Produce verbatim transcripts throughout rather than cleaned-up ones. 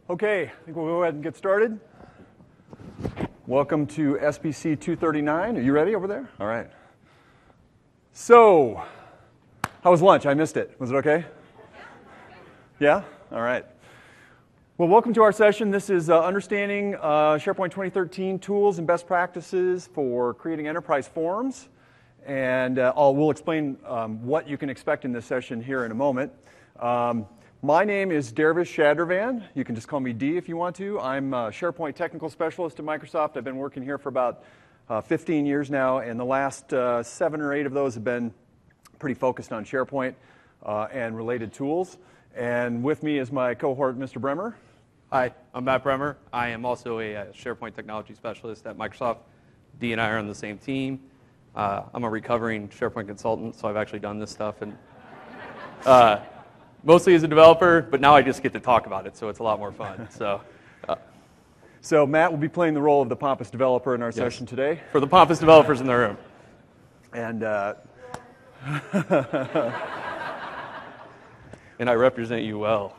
Okay, I think we'll go ahead and get started. Welcome to S B C two thirty-nine. Are you ready over there? All right. So, how was lunch? I missed it. Was it okay? Yeah? All right. Well, welcome to our session. This is uh, Understanding uh, SharePoint twenty thirteen Tools and Best Practices for Creating Enterprise Forms. And uh, I'll, we'll explain um, what you can expect in this session here in a moment. Um, My name is Dervish Shadervan. You can just call me D if you want to. I'm a SharePoint Technical Specialist at Microsoft. I've been working here for about uh, fifteen years now, and the last uh, seven or eight of those have been pretty focused on SharePoint uh, and related tools. And with me is my cohort, Mister Bremer. Hi, I'm Matt Bremer. I am also a uh, SharePoint Technology Specialist at Microsoft. D and I are on the same team. Uh, I'm a recovering SharePoint consultant, so I've actually done this stuff. and. Uh, Mostly as a developer, but now I just get to talk about it, so it's a lot more fun. So, uh, so Matt will be playing the role of the pompous developer in our yes. session today. For the pompous developers in the room. And uh, and I represent you well.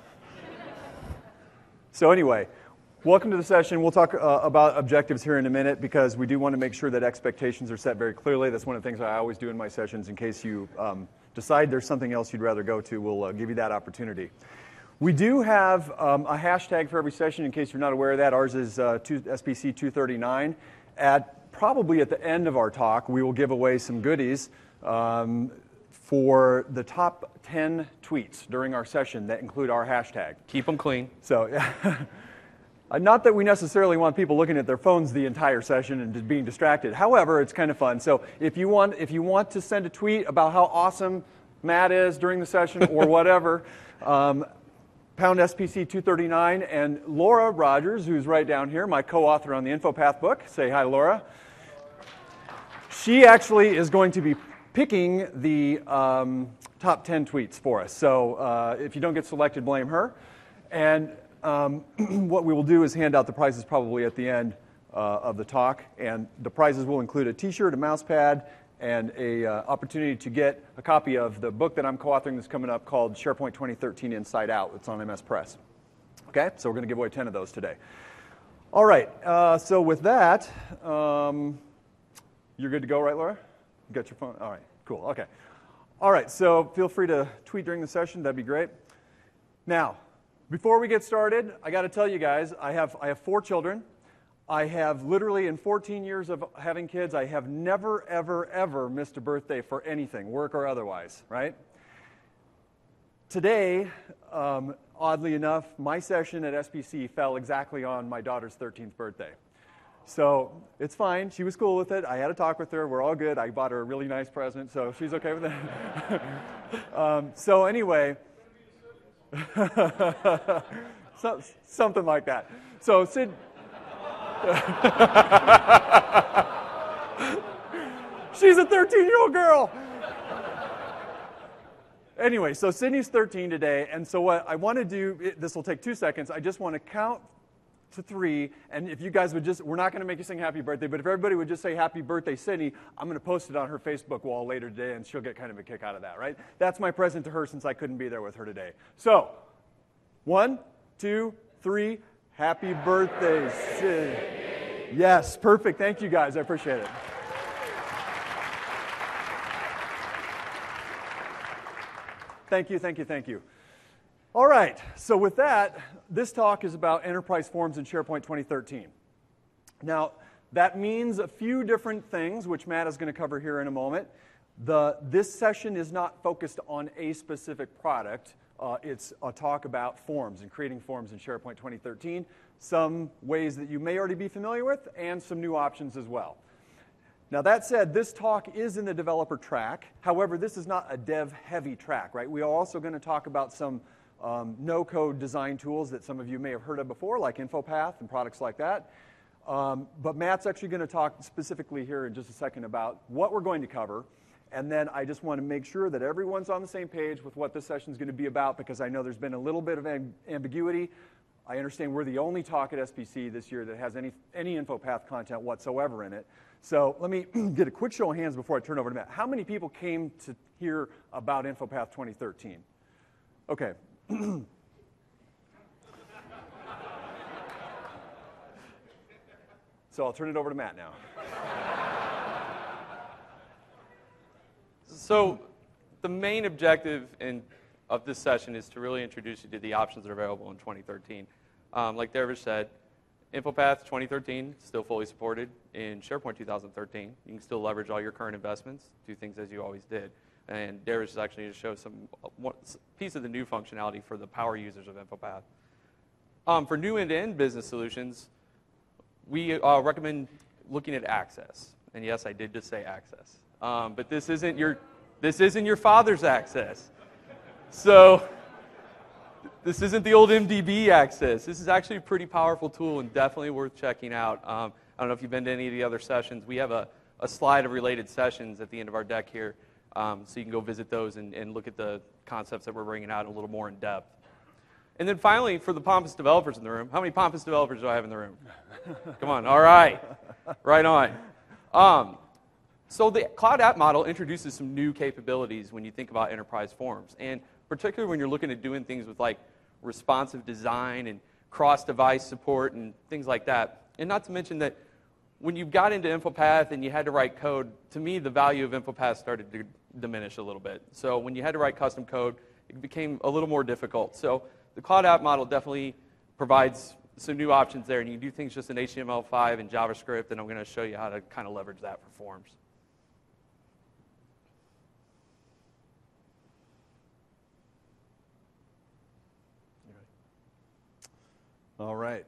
So anyway, welcome to the session. We'll talk uh, about objectives here in a minute because we do want to make sure that expectations are set very clearly. That's one of the things I always do in my sessions in case you um, decide there's something else you'd rather go to. We'll uh, give you that opportunity. We do have um, a hashtag for every session in case you're not aware of that. Ours is uh, S B C two thirty-nine. At probably at the end of our talk, we will give away some goodies um, for the top ten tweets during our session that include our hashtag. Keep them clean. So, not that we necessarily want people looking at their phones the entire session and just being distracted. However, it's kind of fun. So if you want, if you want to send a tweet about how awesome Matt is during the session or whatever, um, pound S P C two thirty-nine, and Laura Rogers, who's right down here, my co-author on the InfoPath book. Say hi, Laura. She actually is going to be picking the um, top ten tweets for us. So uh, if you don't get selected, blame her. And Um, what we will do is hand out the prizes probably at the end uh, of the talk, and the prizes will include a t-shirt, a mouse pad, and a uh, opportunity to get a copy of the book that I'm co-authoring that's coming up called SharePoint twenty thirteen Inside Out. It's on M S Press. Okay, so we're going to give away ten of those today. All right, uh, so with that, um, you're good to go, right, Laura? You got your phone? All right, cool, okay. All right, so feel free to tweet during the session. That'd be great. Now, before we get started, I got to tell you guys, I have I have four children. I have literally, in fourteen years of having kids, I have never, ever, ever missed a birthday for anything, work or otherwise, right? Today, um, oddly enough, my session at S B C fell exactly on my daughter's thirteenth birthday. So it's fine. She was cool with it. I had a talk with her. We're all good. I bought her a really nice present, so she's okay with it. um, so anyway... so, something like that. So Sid, she's a thirteen-year-old girl. Anyway, so Sydney's thirteen today, and so what I want to do, it, this will take two seconds, I just want to count to three, and if you guys would just, we're not going to make you sing happy birthday, but if everybody would just say happy birthday, Sydney, I'm going to post it on her Facebook wall later today, and she'll get kind of a kick out of that, right? That's my present to her since I couldn't be there with her today. So, one, two, three, happy birthday, Sydney. Yes, perfect. Thank you, guys. I appreciate it. Thank you, thank you, thank you. All right, so with that, this talk is about enterprise forms in SharePoint twenty thirteen. Now, that means a few different things, which Matt is going to cover here in a moment. The, this session is not focused on a specific product. Uh, it's a talk about forms and creating forms in SharePoint twenty thirteen, some ways that you may already be familiar with, and some new options as well. Now that said, this talk is in the developer track. However, this is not a dev-heavy track, right? We are also going to talk about some Um, no-code design tools that some of you may have heard of before, like InfoPath and products like that. Um, but Matt's actually going to talk specifically here in just a second about what we're going to cover. And then I just want to make sure that everyone's on the same page with what this session is going to be about, because I know there's been a little bit of amb ambiguity. I understand we're the only talk at S B C this year that has any, any InfoPath content whatsoever in it. So let me get a quick show of hands before I turn over to Matt. How many people came to hear about InfoPath twenty thirteen? Okay. So I'll turn it over to Matt now. So the main objective in, of this session is to really introduce you to the options that are available in twenty thirteen. Um, like Dervish said, InfoPath twenty thirteen still fully supported in SharePoint two thousand thirteen. You can still leverage all your current investments, do things as you always did. And Dervish is actually going to show some one piece of the new functionality for the power users of InfoPath. Um, for new end-to-end business solutions, we uh, recommend looking at Access. And yes, I did just say Access. Um, but this isn't your this isn't your father's Access. So this isn't the old M D B Access. This is actually a pretty powerful tool and definitely worth checking out. Um, I don't know if you've been to any of the other sessions. We have a, a slide of related sessions at the end of our deck here, um, so you can go visit those and, and look at the concepts that we're bringing out a little more in depth. And then finally, for the pompous developers in the room, how many pompous developers do I have in the room? Come on, all right, right on. Um, so the Cloud App Model introduces some new capabilities when you think about enterprise forms, and particularly when you're looking at doing things with like responsive design and cross-device support and things like that. And not to mention that when you got into InfoPath and you had to write code, to me the value of InfoPath started to diminish a little bit. So when you had to write custom code, it became a little more difficult. So the Cloud App Model definitely provides some new options there, and you can do things just in H T M L five and JavaScript, and I'm going to show you how to kind of leverage that for forms. All right.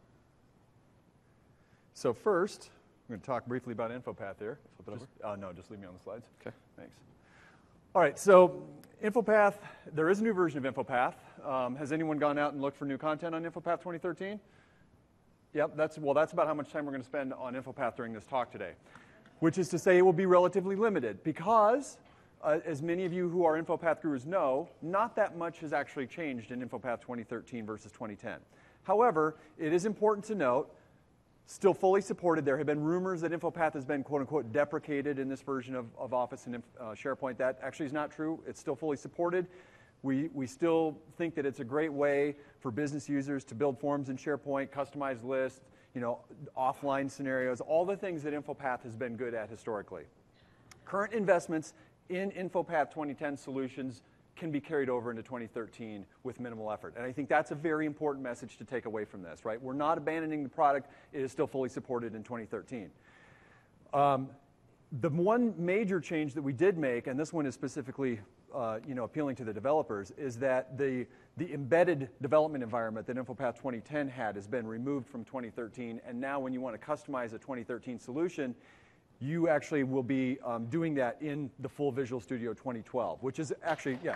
So first, I'm going to talk briefly about InfoPath here. Flip it just, over. Uh, no, just leave me on the slides. Okay. Thanks. All right, so InfoPath, there is a new version of InfoPath. Um, has anyone gone out and looked for new content on InfoPath twenty thirteen? Yep, that's, well, that's about how much time we're going to spend on InfoPath during this talk today, which is to say it will be relatively limited because, uh, as many of you who are InfoPath gurus know, not that much has actually changed in InfoPath twenty thirteen versus twenty ten. However, it is important to note, still fully supported. There have been rumors that InfoPath has been, quote unquote, deprecated in this version of, of Office and uh, SharePoint. That actually is not true. It's still fully supported. We, we still think that it's a great way for business users to build forms in SharePoint, customize lists, you know, offline scenarios, all the things that InfoPath has been good at historically. Current investments in InfoPath twenty ten solutions can be carried over into twenty thirteen with minimal effort. And I think that's a very important message to take away from this, right? We're not abandoning the product. It is still fully supported in twenty thirteen. Um, the one major change that we did make, and this one is specifically uh, you know, appealing to the developers, is that the, the embedded development environment that InfoPath twenty ten had has been removed from twenty thirteen. And now when you want to customize a twenty thirteen solution, you actually will be um, doing that in the full Visual Studio twenty twelve, which is actually, yeah.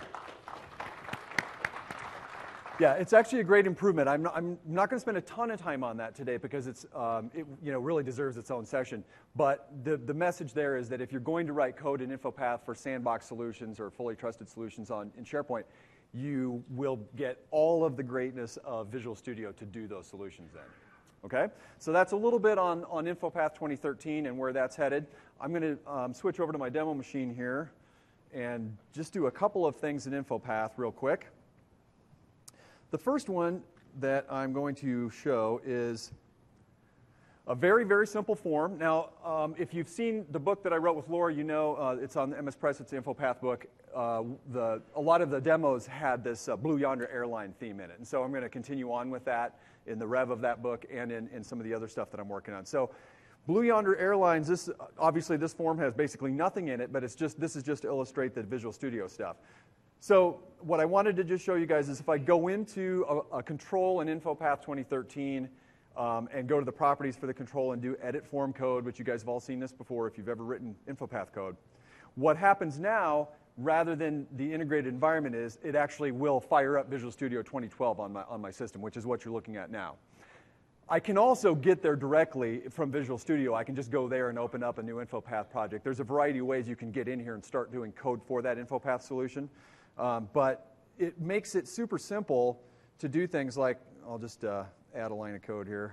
Yeah, it's actually a great improvement. I'm not, I'm not going to spend a ton of time on that today because it's, um, it you know, really deserves its own session. But the, the message there is that if you're going to write code in InfoPath for sandbox solutions or fully trusted solutions on, in SharePoint, you will get all of the greatness of Visual Studio to do those solutions then. Okay, so that's a little bit on, on InfoPath twenty thirteen and where that's headed. I'm going to um, switch over to my demo machine here and just do a couple of things in InfoPath real quick. The first one that I'm going to show is a very, very simple form. Now, um, if you've seen the book that I wrote with Laura, you know uh, it's on the M S Press, it's the InfoPath book. Uh, the, a lot of the demos had this uh, Blue Yonder airline theme in it. And so I'm going to continue on with that in the rev of that book and in, in some of the other stuff that I'm working on. So Blue Yonder Airlines, this, obviously this form has basically nothing in it, but it's just, this is just to illustrate the Visual Studio stuff. So what I wanted to just show you guys is if I go into a, a control in InfoPath twenty thirteen um, and go to the properties for the control and do edit form code, which you guys have all seen this before if you've ever written InfoPath code, what happens now, rather than the integrated environment is, it actually will fire up Visual Studio twenty twelve on my, on my system, which is what you're looking at now. I can also get there directly from Visual Studio. I can just go there and open up a new InfoPath project. There's a variety of ways you can get in here and start doing code for that InfoPath solution. Um, but it makes it super simple to do things like, I'll just uh, add a line of code here.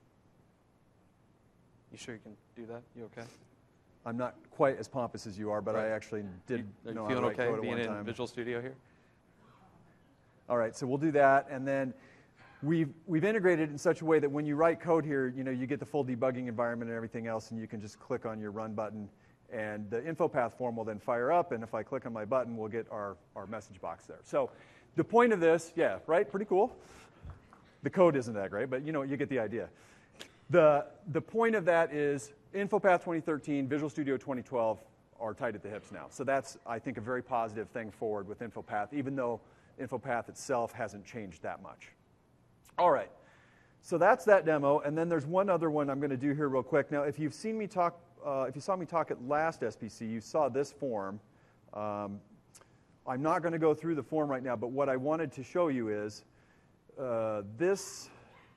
You sure you can do that? You okay? I'm not quite as pompous as you are, but right. I actually did you, know you how to feeling write okay code being at one in time. Visual Studio here? All right, so we'll do that, and then we've, we've integrated it in such a way that when you write code here, you know, you get the full debugging environment and everything else, and you can just click on your run button, and the info path form will then fire up, and if I click on my button, we'll get our, our message box there. So the point of this, yeah, right, pretty cool. The code isn't that great, but you know, you get the idea. The, the point of that is InfoPath twenty thirteen, Visual Studio twenty twelve are tight at the hips now. So that's, I think, a very positive thing forward with InfoPath, even though InfoPath itself hasn't changed that much. All right, so that's that demo, and then there's one other one I'm going to do here real quick. Now, if you've seen me talk, uh, if you saw me talk at last S P C, you saw this form. Um, I'm not going to go through the form right now, but what I wanted to show you is uh, this,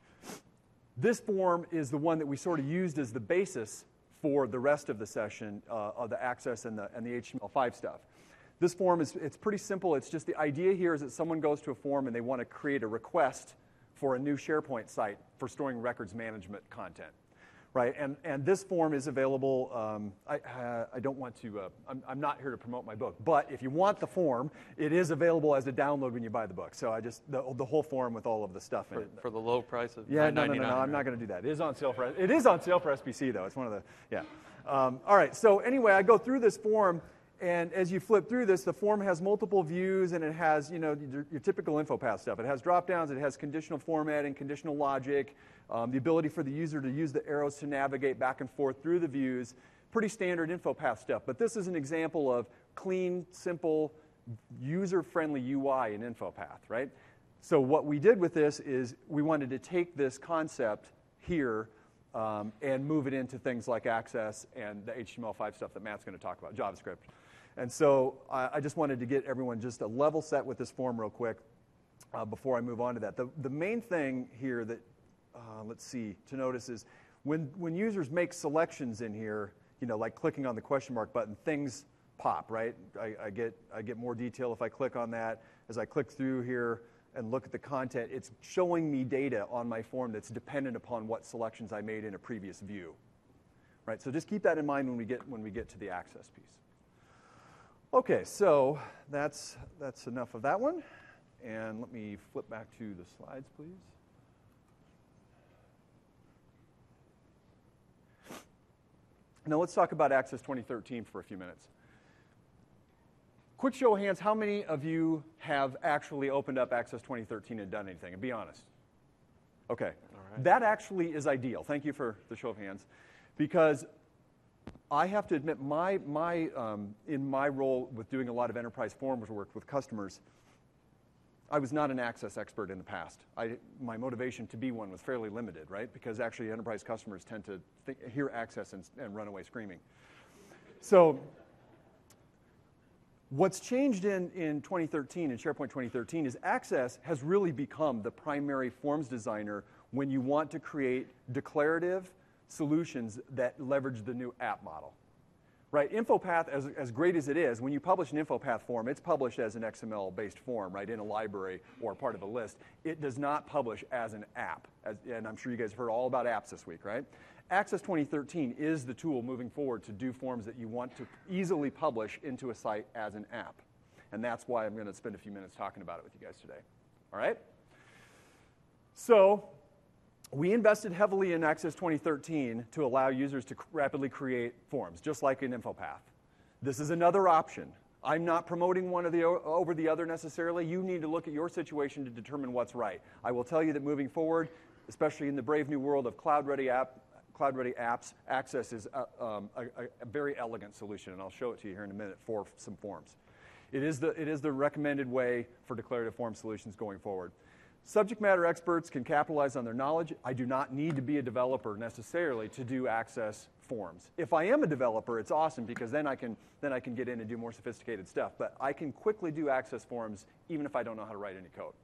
this form is the one that we sort of used as the basis for the rest of the session uh, of the Access and the, and the H T M L five stuff. This form is it's pretty simple. It's just the idea here is that someone goes to a form and they want to create a request for a new SharePoint site for storing records management content, right? And, and this form is available. Um, I, uh, I don't want to, uh, I'm, I'm not here to promote my book, but if you want the form, it is available as a download when you buy the book. So I just, the, the whole form with all of the stuff in for, it. For the low price of yeah, nine no, no, ninety-nine. no, no, I'm not going to do that. It is on sale for, it is on sale for S P C though. It's one of the, yeah. Um, all right, so anyway, I go through this form. And as you flip through this, the form has multiple views, and it has, you know, your, your typical InfoPath stuff. It has drop-downs, it has conditional formatting, conditional logic, um, the ability for the user to use the arrows to navigate back and forth through the views. Pretty standard InfoPath stuff. But this is an example of clean, simple, user-friendly U I in InfoPath, right? So what we did with this is we wanted to take this concept here um, and move it into things like Access and the H T M L five stuff that Matt's going to talk about, JavaScript. And so I, I just wanted to get everyone just a level set with this form real quick uh, before I move on to that. The, the main thing here that, uh, let's see, to notice is when, when users make selections in here, you know, like clicking on the question mark button, things pop, right? I, I, get, I get more detail if I click on that. As I click through here and look at the content, it's showing me data on my form that's dependent upon what selections I made in a previous view, right? So just keep that in mind when we get, when we get to the Access piece. Okay, so that's, that's enough of that one. And let me flip back to the slides, please. Now let's talk about Access twenty thirteen for a few minutes. Quick show of hands, how many of you have actually opened up Access twenty thirteen and done anything? And be honest. Okay, all right. That actually is ideal. Thank you for the show of hands. Because I have to admit, my, my, um, in my role with doing a lot of enterprise forms work with customers, I was not an Access expert in the past. I, my motivation to be one was fairly limited, right? Because actually enterprise customers tend to think, hear Access and, and run away screaming. So what's changed in, in twenty thirteen, in SharePoint twenty thirteen, is Access has really become the primary forms designer when you want to create declarative solutions that leverage the new app model, right? InfoPath, as, as great as it is, when you publish an InfoPath form, it's published as an X M L-based form, right, in a library or part of a list. It does not publish as an app, as, and I'm sure you guys have heard all about apps this week, right? Access twenty thirteen is the tool moving forward to do forms that you want to easily publish into a site as an app, and that's why I'm going to spend a few minutes talking about it with you guys today, all right? So we invested heavily in Access twenty thirteen to allow users to rapidly create forms, just like in InfoPath. This is another option. I'm not promoting one or the, over the other necessarily. You need to look at your situation to determine what's right. I will tell you that moving forward, especially in the brave new world of cloud-ready app, cloud-ready apps, Access is a, um, a, a very elegant solution, and I'll show it to you here in a minute for some forms. It is the, it is the recommended way for declarative form solutions going forward. Subject matter experts can capitalize on their knowledge. I do not need to be a developer necessarily to do Access forms. If I am a developer, it's awesome because then I can, then I can get in and do more sophisticated stuff. But I can quickly do Access forms even if I don't know how to write any code.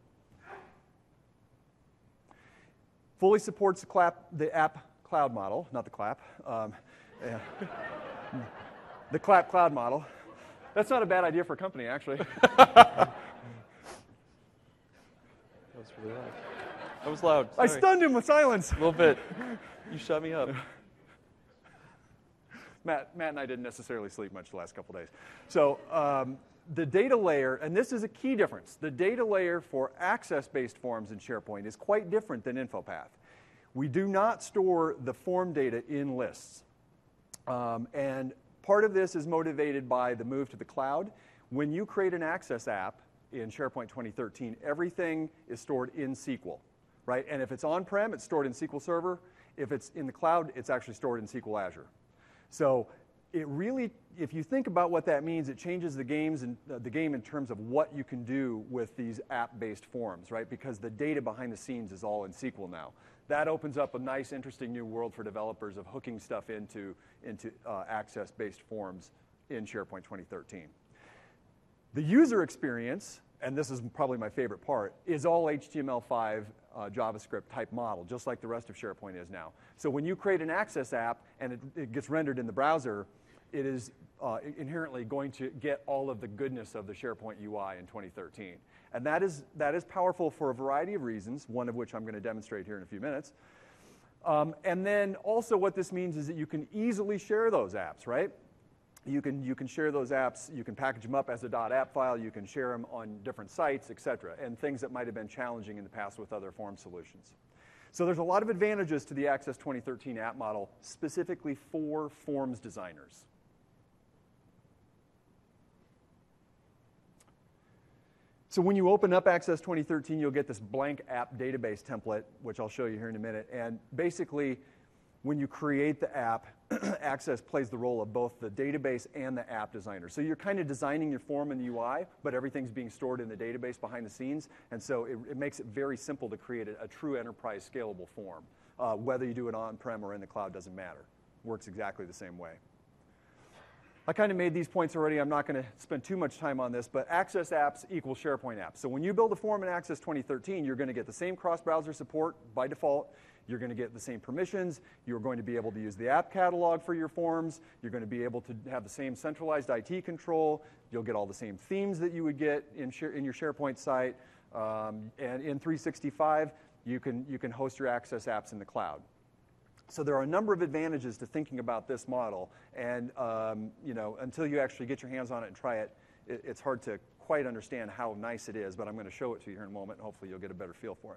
Fully supports the, clap, the app cloud model, not the clap, um, yeah. the clap cloud model. That's not a bad idea for a company, actually. That was really loud. That was loud. I Sorry. stunned him with silence. A little bit. You shut me up. Matt, Matt and I didn't necessarily sleep much the last couple days. So, um, the data layer, and this is a key difference, the data layer for access-based forms in SharePoint is quite different than InfoPath. We do not store the form data in lists. Um, and part of this is motivated by the move to the cloud. When you create an Access app in SharePoint twenty thirteen, everything is stored in S Q L, right? And if it's on-prem, it's stored in S Q L Server. If it's in the cloud, it's actually stored in S Q L Azure. So it really, if you think about what that means, it changes the games and uh, the game in terms of what you can do with these app-based forms, right? Because the data behind the scenes is all in S Q L now. That opens up a nice, interesting new world for developers of hooking stuff into, into uh, access-based forms in SharePoint twenty thirteen. The user experience, and this is probably my favorite part, is all H T M L five uh, JavaScript type model, just like the rest of SharePoint is now. So when you create an Access app and it, it gets rendered in the browser, it is uh, inherently going to get all of the goodness of the SharePoint U I in twenty thirteen. And that is, that is powerful for a variety of reasons, one of which I'm going to demonstrate here in a few minutes. Um, and then also what this means is that you can easily share those apps, right? You can, you can share those apps, you can package them up as a .app file, you can share them on different sites, et cetera, and things that might have been challenging in the past with other form solutions. So there's a lot of advantages to the Access twenty thirteen app model, specifically for forms designers. So when you open up Access twenty thirteen, you'll get this blank app database template, which I'll show you here in a minute. And basically, when you create the app, Access plays the role of both the database and the app designer. So you're kind of designing your form in the U I, but everything's being stored in the database behind the scenes. And so it, it makes it very simple to create a, a true enterprise scalable form. Uh, whether you do it on-prem or in the cloud doesn't matter. Works exactly the same way. I kind of made these points already. I'm not going to spend too much time on this, but Access apps equal SharePoint apps. So when you build a form in Access twenty thirteen, you're going to get the same cross-browser support by default. You're going to get the same permissions. You're going to be able to use the app catalog for your forms. You're going to be able to have the same centralized I T control. You'll get all the same themes that you would get in, share, in your SharePoint site. Um, and in three sixty-five, you can, you can host your Access apps in the cloud. So there are a number of advantages to thinking about this model, and um, you know, until you actually get your hands on it and try it, it, it's hard to quite understand how nice it is, but I'm going to show it to you here in a moment, and hopefully you'll get a better feel for it.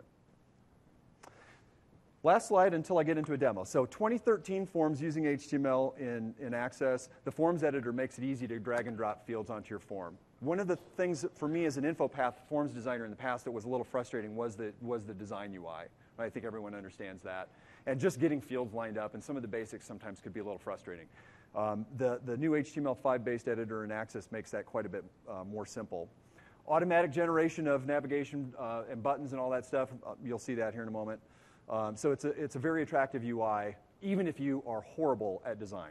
Last slide until I get into a demo. So twenty thirteen forms using H T M L in, in Access. The Forms editor makes it easy to drag and drop fields onto your form. One of the things that for me as an InfoPath forms designer in the past that was a little frustrating was the, was the design U I. I think everyone understands that. And just getting fields lined up, and some of the basics sometimes could be a little frustrating. Um, the, the new H T M L five based editor in Access makes that quite a bit uh, more simple. Automatic generation of navigation uh, and buttons and all that stuff, uh, you'll see that here in a moment. Um, so it's a, it's a very attractive U I, even if you are horrible at design.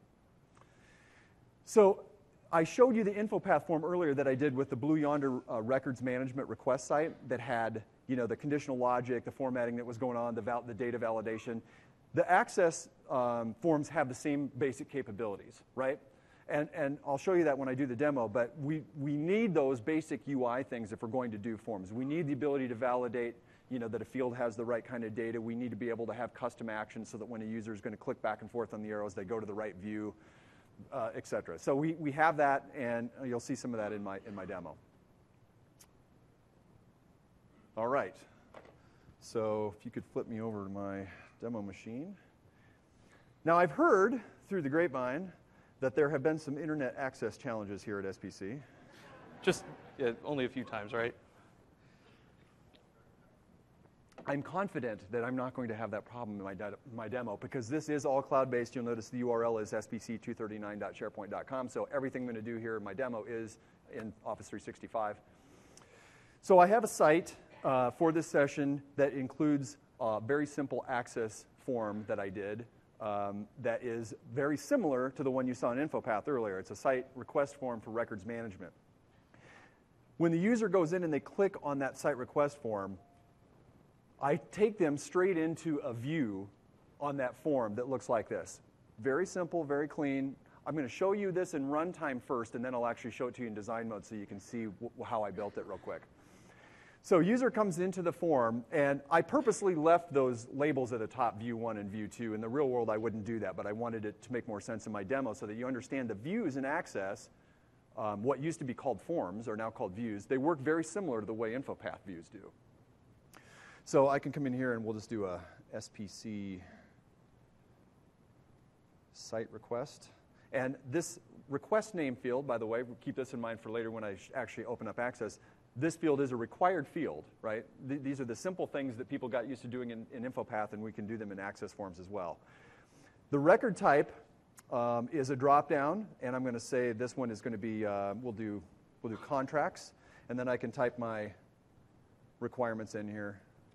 So I showed you the InfoPath form earlier that I did with the Blue Yonder uh, records management request site that had, you know, the conditional logic, the formatting that was going on, the, val the data validation. The Access um, forms have the same basic capabilities, right? And, and I'll show you that when I do the demo, but we, we need those basic U I things if we're going to do forms. We need the ability to validate, you know, that a field has the right kind of data. We need to be able to have custom actions so that when a user is going to click back and forth on the arrows, they go to the right view, uh, et cetera. So we, we have that, and you'll see some of that in my, in my demo. All right. So if you could flip me over to my demo machine. Now, I've heard through the grapevine that there have been some internet access challenges here at S P C. Just yeah, only a few times, right? I'm confident that I'm not going to have that problem in my, de my demo because this is all cloud-based. You'll notice the U R L is S P C two thirty-nine dot sharepoint dot com, so everything I'm going to do here in my demo is in Office three sixty-five. So I have a site uh, for this session that includes a very simple Access form that I did um, that is very similar to the one you saw in InfoPath earlier. It's a site request form for records management. When the user goes in and they click on that site request form, I take them straight into a view on that form that looks like this. Very simple, very clean. I'm going to show you this in runtime first, and then I'll actually show it to you in design mode so you can see how I built it real quick. So user comes into the form, and I purposely left those labels at the top, view one and view two. In the real world, I wouldn't do that, but I wanted it to make more sense in my demo so that you understand the views in Access um, what used to be called forms are now called views. They work very similar to the way InfoPath views do. So I can come in here and we'll just do a S P C site request. And this request name field, by the way, we'll keep this in mind for later when I actually open up Access. This field is a required field, right? Th these are the simple things that people got used to doing in, in InfoPath, and we can do them in Access forms as well. The record type um, is a drop-down, and I'm going to say this one is going to be, uh, we'll do, we'll do contracts, and then I can type my requirements in here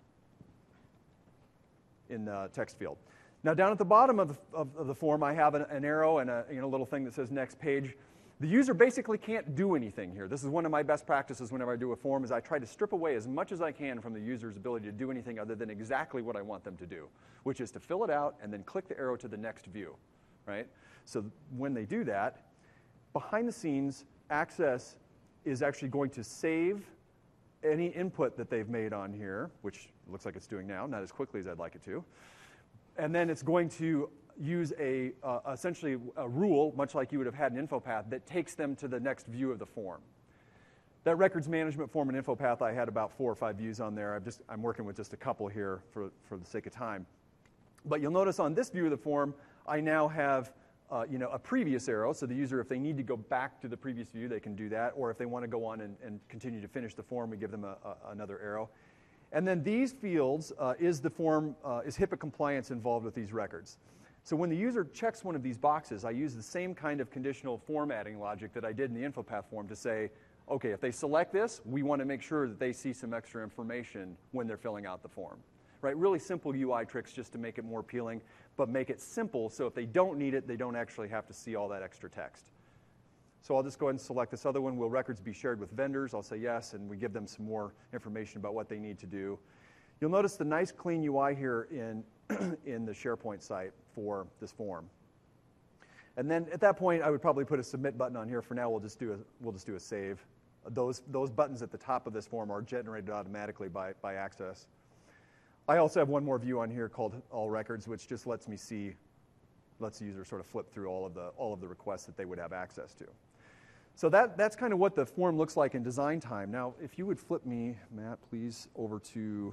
in the text field. Now, down at the bottom of the, of, of the form, I have an, an arrow and a you know, little thing that says next page. The user basically can't do anything here. This is one of my best practices whenever I do a form, is I try to strip away as much as I can from the user's ability to do anything other than exactly what I want them to do, which is to fill it out and then click the arrow to the next view, right? So when they do that, behind the scenes, Access is actually going to save any input that they've made on here, which looks like it's doing now, not as quickly as I'd like it to. And then it's going to use a, uh, essentially a rule, much like you would have had in InfoPath, that takes them to the next view of the form. That records management form in InfoPath, I had about four or five views on there. I'm, just, I'm working with just a couple here for, for the sake of time. But you'll notice on this view of the form, I now have uh, you know, a previous arrow. So the user, if they need to go back to the previous view, they can do that. Or if they want to go on and, and continue to finish the form, we give them a, a, another arrow. And then these fields, uh, is the form, uh, is HIPAA compliance involved with these records? So when the user checks one of these boxes, I use the same kind of conditional formatting logic that I did in the InfoPath form to say, okay, if they select this, we want to make sure that they see some extra information when they're filling out the form. Right? Really simple U I tricks just to make it more appealing, but make it simple so if they don't need it, they don't actually have to see all that extra text. So I'll just go ahead and select this other one. Will records be shared with vendors? I'll say yes, and we give them some more information about what they need to do. You'll notice the nice clean U I here in, in the SharePoint site for this form. And then at that point, I would probably put a submit button on here. For now, we'll just do a, we'll just do a save. Those, those buttons at the top of this form are generated automatically by, by Access. I also have one more view on here called All Records, which just lets me see, lets the user sort of flip through all of the, all of the requests that they would have access to. So that, that's kind of what the form looks like in design time. Now, if you would flip me, Matt, please, over to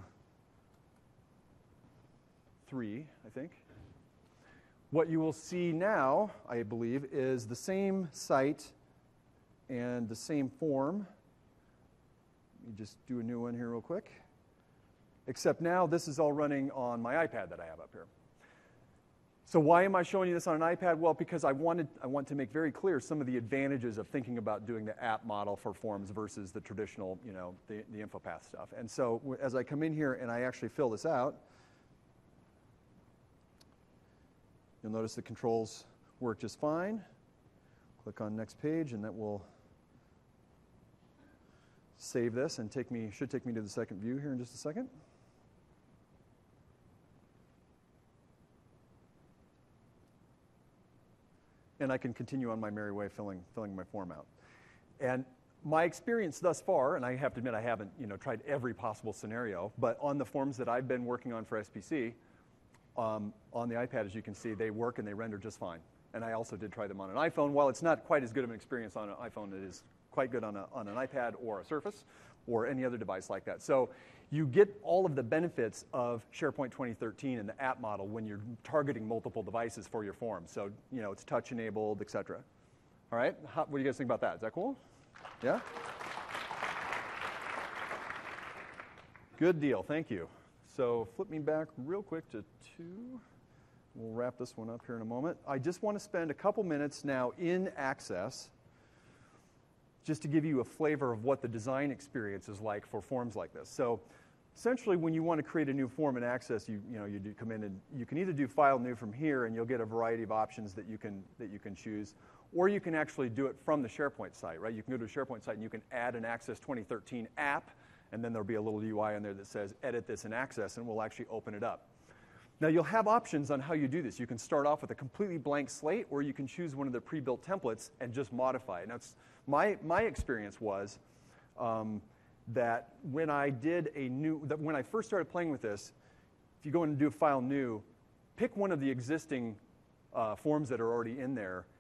three, I think. What you will see now, I believe, is the same site and the same form. Let me just do a new one here real quick. Except now this is all running on my iPad that I have up here. So why am I showing you this on an iPad? Well, because I wanted, I want to make very clear some of the advantages of thinking about doing the app model for forms versus the traditional, you know, the, the InfoPath stuff. And so as I come in here and I actually fill this out, you'll notice the controls work just fine. Click on next page, and that will save this and take me, should take me to the second view here in just a second. And I can continue on my merry way filling, filling my form out. And my experience thus far, and I have to admit I haven't you know, tried every possible scenario, but on the forms that I've been working on for S P C, um, on the iPad, as you can see, they work and they render just fine. And I also did try them on an iPhone. While it's not quite as good of an experience on an iPhone, it is quite good on, a, on an iPad or a Surface or any other device like that. So you get all of the benefits of SharePoint twenty thirteen and the app model when you're targeting multiple devices for your form. So, you know, it's touch enabled, et cetera. All right, How, what do you guys think about that? Is that cool? Yeah? Good deal, thank you. So flip me back real quick to two. We'll wrap this one up here in a moment. I just want to spend a couple minutes now in Access just to give you a flavor of what the design experience is like for forms like this. So essentially, when you want to create a new form in Access, you, you, know, you do come in and you can either do File New from here, and you'll get a variety of options that you can, that you can choose, or you can actually do it from the SharePoint site, right? You can go to a SharePoint site and you can add an Access twenty thirteen app, and then there'll be a little U I on there that says, edit this in Access, and we'll actually open it up. Now, you'll have options on how you do this. You can start off with a completely blank slate, or you can choose one of the pre-built templates and just modify it. Now, it's, my, my experience was um, that when I did a new, that when I first started playing with this, if you go in and do a File New, pick one of the existing uh, forms that are already in there,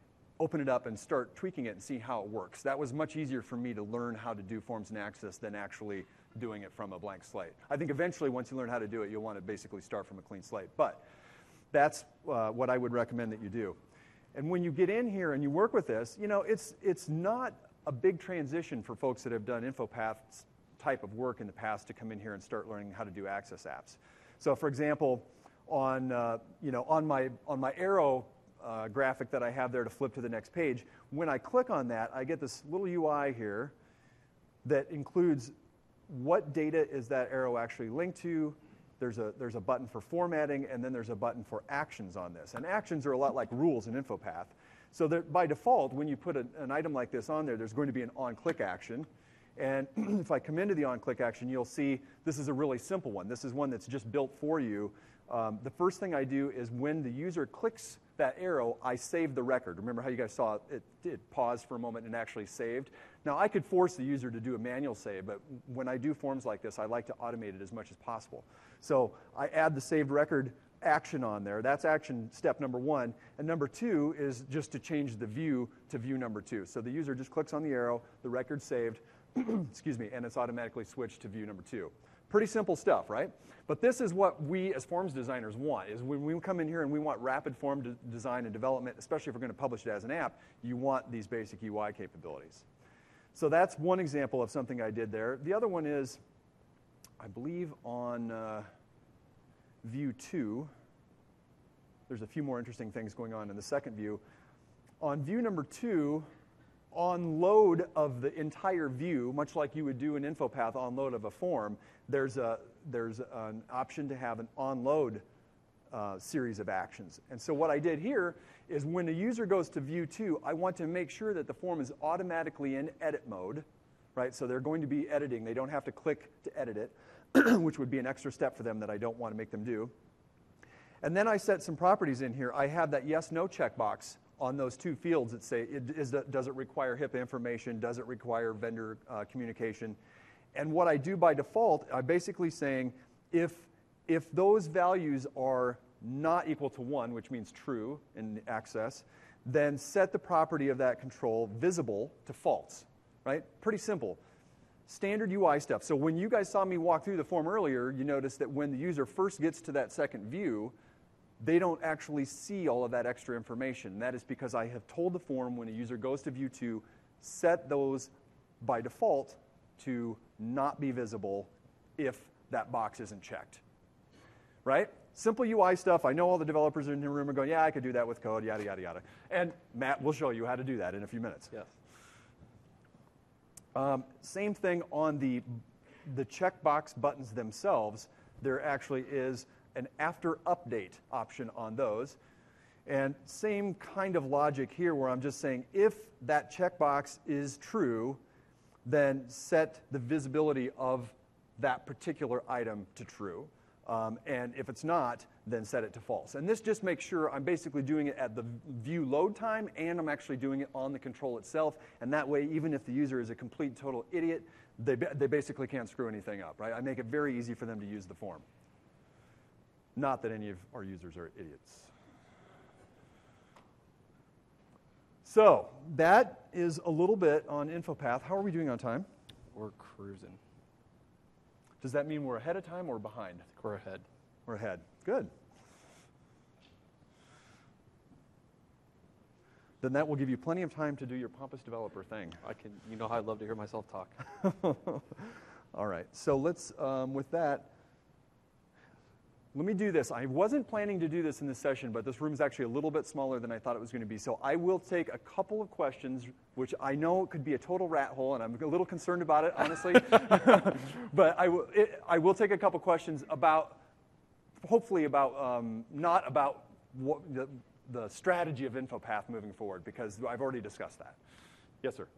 open it up and start tweaking it and see how it works. That was much easier for me to learn how to do forms and access than actually doing it from a blank slate. I think eventually once you learn how to do it, you'll want to basically start from a clean slate. But that's uh, what I would recommend that you do. And when you get in here and you work with this, you know, it's, it's not a big transition for folks that have done InfoPath type of work in the past to come in here and start learning how to do access apps. So for example, on, uh, you know, on, my, on my arrow uh, graphic that I have there to flip to the next page, when I click on that, I get this little U I here that includes what data is that arrow actually linked to. There's a, there's a button for formatting, and then there's a button for actions on this. And actions are a lot like rules in InfoPath. So that by default, when you put a, an item like this on there, there's going to be an on-click action. And if I come into the on-click action, you'll see this is a really simple one. This is one that's just built for you. Um, the first thing I do is when the user clicks that arrow, I save the record. Remember how you guys saw it, it paused for a moment and actually saved? Now, I could force the user to do a manual save, but when I do forms like this, I like to automate it as much as possible. So I add the saved record action on there. That's action step number one. And number two is just to change the view to view number two. So the user just clicks on the arrow, the record's saved, excuse me, and it's automatically switched to view number two. Pretty simple stuff, right? But this is what we as forms designers want, is when we come in here and we want rapid form de design and development, especially if we're going to publish it as an app, you want these basic U I capabilities. So that's one example of something I did there. The other one is, I believe on uh, view two, there's a few more interesting things going on in the second view. On view number two, on load of the entire view, much like you would do in InfoPath on load of a form, there's, a, there's an option to have an on-load uh, series of actions. And so what I did here is when the user goes to view two, I want to make sure that the form is automatically in edit mode, right? So they're going to be editing. They don't have to click to edit it, which would be an extra step for them that I don't want to make them do. And then I set some properties in here. I have that yes-no checkbox on those two fields that say, it, is the, does it require HIPAA information? Does it require vendor uh, communication? And what I do by default, I'm basically saying, if, if those values are not equal to one, which means true in access, then set the property of that control visible to false, right? Pretty simple. Standard U I stuff. So when you guys saw me walk through the form earlier, you noticed that when the user first gets to that second view, they don't actually see all of that extra information. And that is because I have told the form when a user goes to view two, set those by default to not be visible if that box isn't checked, right? Simple U I stuff. I know all the developers in the room are going, yeah, I could do that with code, yada, yada, yada. And Matt will show you how to do that in a few minutes. Yes. Um, same thing on the, the checkbox buttons themselves. There actually is an after update option on those. And same kind of logic here where I'm just saying if that checkbox is true, then set the visibility of that particular item to true. Um, and if it's not, then set it to false. And this just makes sure I'm basically doing it at the view load time and I'm actually doing it on the control itself. And that way, even if the user is a complete total idiot, they, they basically can't screw anything up, right? I make it very easy for them to use the form. Not that any of our users are idiots. So that is a little bit on InfoPath. How are we doing on time? We're cruising. Does that mean we're ahead of time or behind? I think we're ahead. We're ahead. Good. Then that will give you plenty of time to do your pompous developer thing. I can, you know how I love to hear myself talk. All right. So let's, um, with that, let me do this. I wasn't planning to do this in this session, but this room is actually a little bit smaller than I thought it was going to be. So I will take a couple of questions, which I know could be a total rat hole, and I'm a little concerned about it, honestly. But I will, it, I will take a couple questions about, hopefully about, um, not about what the, the strategy of InfoPath moving forward, because I've already discussed that. Yes, sir.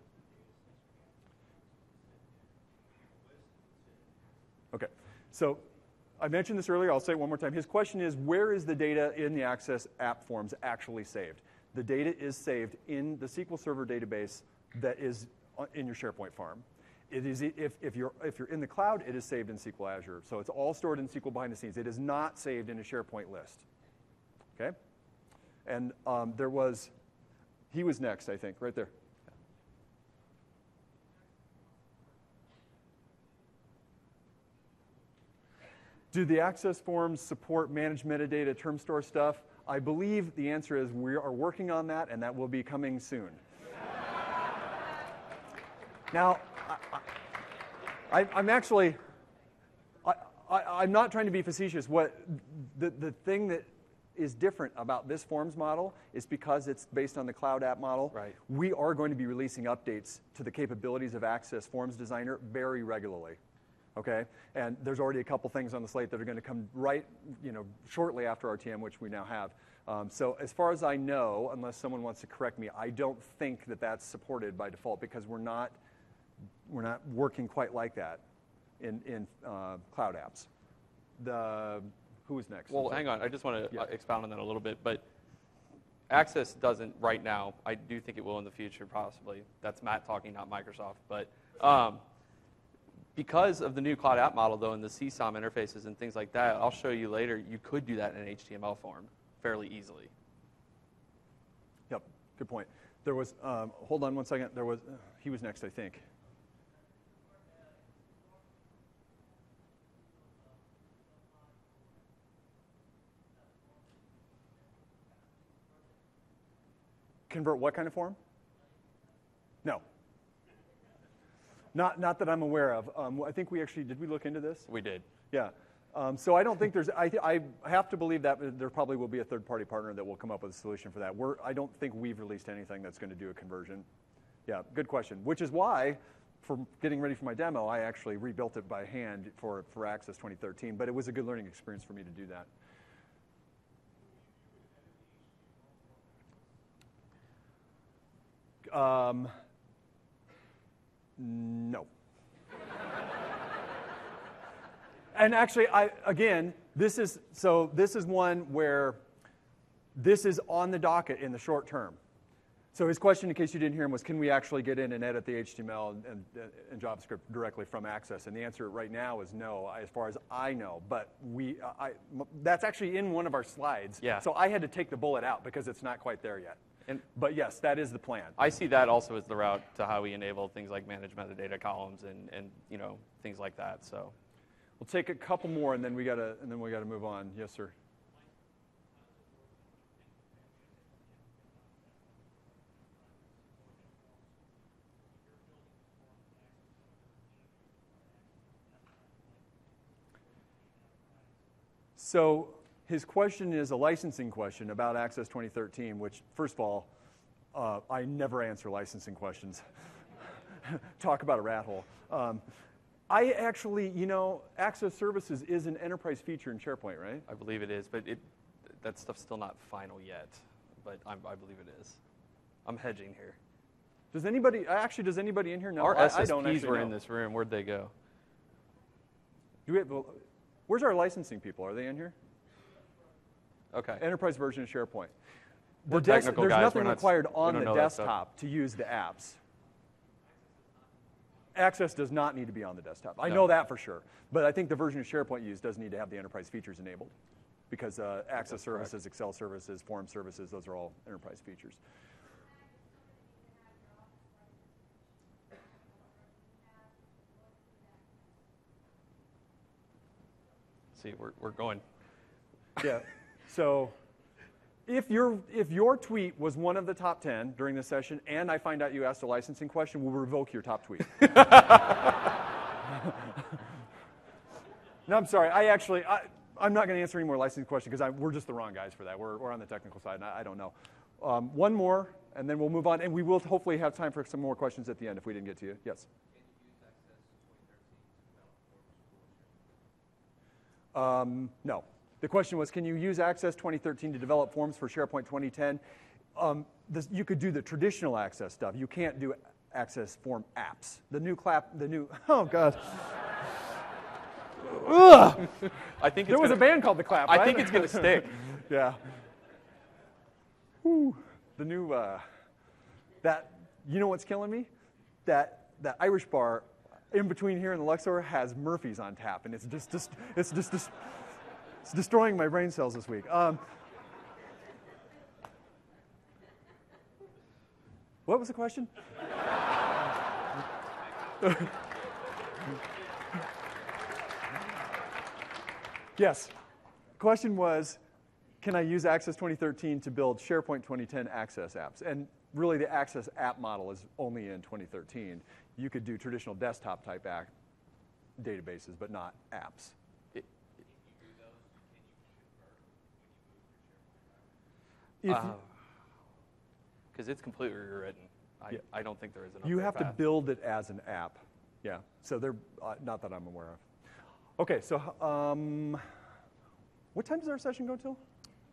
Okay. So I mentioned this earlier, I'll say it one more time. His question is, where is the data in the Access app forms actually saved? The data is saved in the S Q L Server database that is in your SharePoint farm. It is, if, if, you're, if you're in the cloud, it is saved in S Q L Azure. So it's all stored in S Q L behind the scenes. It is not saved in a SharePoint list. Okay? And um, there was He was next, I think, right there. Do the access forms support managed metadata term store stuff? I believe the answer is we are working on that, and that will be coming soon. Now, I, I, I'm actually, I, I, I'm not trying to be facetious. What the, the thing that is different about this forms model is because it's based on the Cloud App model. Right. We are going to be releasing updates to the capabilities of Access Forms Designer very regularly. Okay, and there's already a couple things on the slate that are going to come right, you know, shortly after R T M, which we now have. Um, so as far as I know, unless someone wants to correct me, I don't think that that's supported by default because we're not, we're not working quite like that in in uh, Cloud Apps. The who is next? Well, hang on. I just want to Yeah. expound on that a little bit, but Access doesn't right now. I do think it will in the future, possibly. That's Matt talking, not Microsoft, but. Um, Because of the new Cloud App model, though, and the C S O M interfaces and things like that, I'll show you later, you could do that in an H T M L form fairly easily. Yep, good point. There was, um, hold on one second, there was, uh, he was next, I think. Convert what kind of form? No. Not, not that I'm aware of. Um, I think we actually, did we look into this? We did. Yeah. Um, so I don't think there's, I, I have to believe that there probably will be a third-party partner that will come up with a solution for that. We're, I don't think we've released anything that's going to do a conversion. Yeah, good question. Which is why, for getting ready for my demo, I actually rebuilt it by hand for, for Access twenty thirteen, but it was a good learning experience for me to do that. Um, no. And actually, I, again, this is, so this is one where this is on the docket in the short term. So his question, in case you didn't hear him, was can we actually get in and edit the H T M L and, and, and JavaScript directly from Access? And the answer right now is no, as far as I know. But we, I, that's actually in one of our slides. Yeah. So I had to take the bullet out because it's not quite there yet. And but yes, that is the plan. I see that also as the route to how we enable things like managed metadata columns and, and you know, things like that. So we'll take a couple more, and then we gotta, and then we gotta move on. Yes, sir. So his question is a licensing question about Access twenty thirteen, which, first of all, uh, I never answer licensing questions. Talk about a rat hole. Um, I actually, you know, Access Services is an enterprise feature in SharePoint, right? I believe it is, but it, that stuff's still not final yet. But I'm, I believe it is. I'm hedging here. Does anybody, actually, does anybody in here know? Our I, S S I don't Ps actually were know. in this room. Where'd they go? Do we have, where's our licensing people? Are they in here? Okay. Enterprise version of SharePoint. We're The des- technical there's guys. nothing We're not- required we on don't the know that stuff. desktop to use the apps. Access does not need to be on the desktop. I No. know that for sure. But I think the version of SharePoint used does need to have the enterprise features enabled because uh, Access That's services, correct. Excel services, Form services, those are all enterprise features. See, we're, we're going. Yeah. So if your if your tweet was one of the top ten during this session, and I find out you asked a licensing question, we'll revoke your top tweet. No, I'm sorry. I actually I, I'm not going to answer any more licensing questions because we're just the wrong guys for that. We're we're on the technical side, and I, I don't know. Um, one more, and then we'll move on, and we will hopefully have time for some more questions at the end if we didn't get to you. Yes. Um, no. The question was, can you use Access twenty thirteen to develop forms for SharePoint twenty ten? Um, this, you could do the traditional Access stuff. You can't do Access form apps. The new clap, the new, oh God. Ugh. I think it's There was gonna, a band called The Clap, I right? think it's going to stick. Yeah. Whew. The new, uh, that, you know what's killing me? That, that Irish bar in between here and the Luxor has Murphy's on tap, and it's just, just it's just, just it's destroying my brain cells this week. Um, What was the question? Yes. Question was, can I use Access twenty thirteen to build SharePoint twenty ten Access apps? And really, the Access app model is only in twenty thirteen. You could do traditional desktop type app databases, but not apps. It, Because uh, it's completely rewritten. I, yeah. I don't think there is an You have path. to build it as an app. Yeah. So they're uh, not that I'm aware of. Okay. So um, what time does our session go till?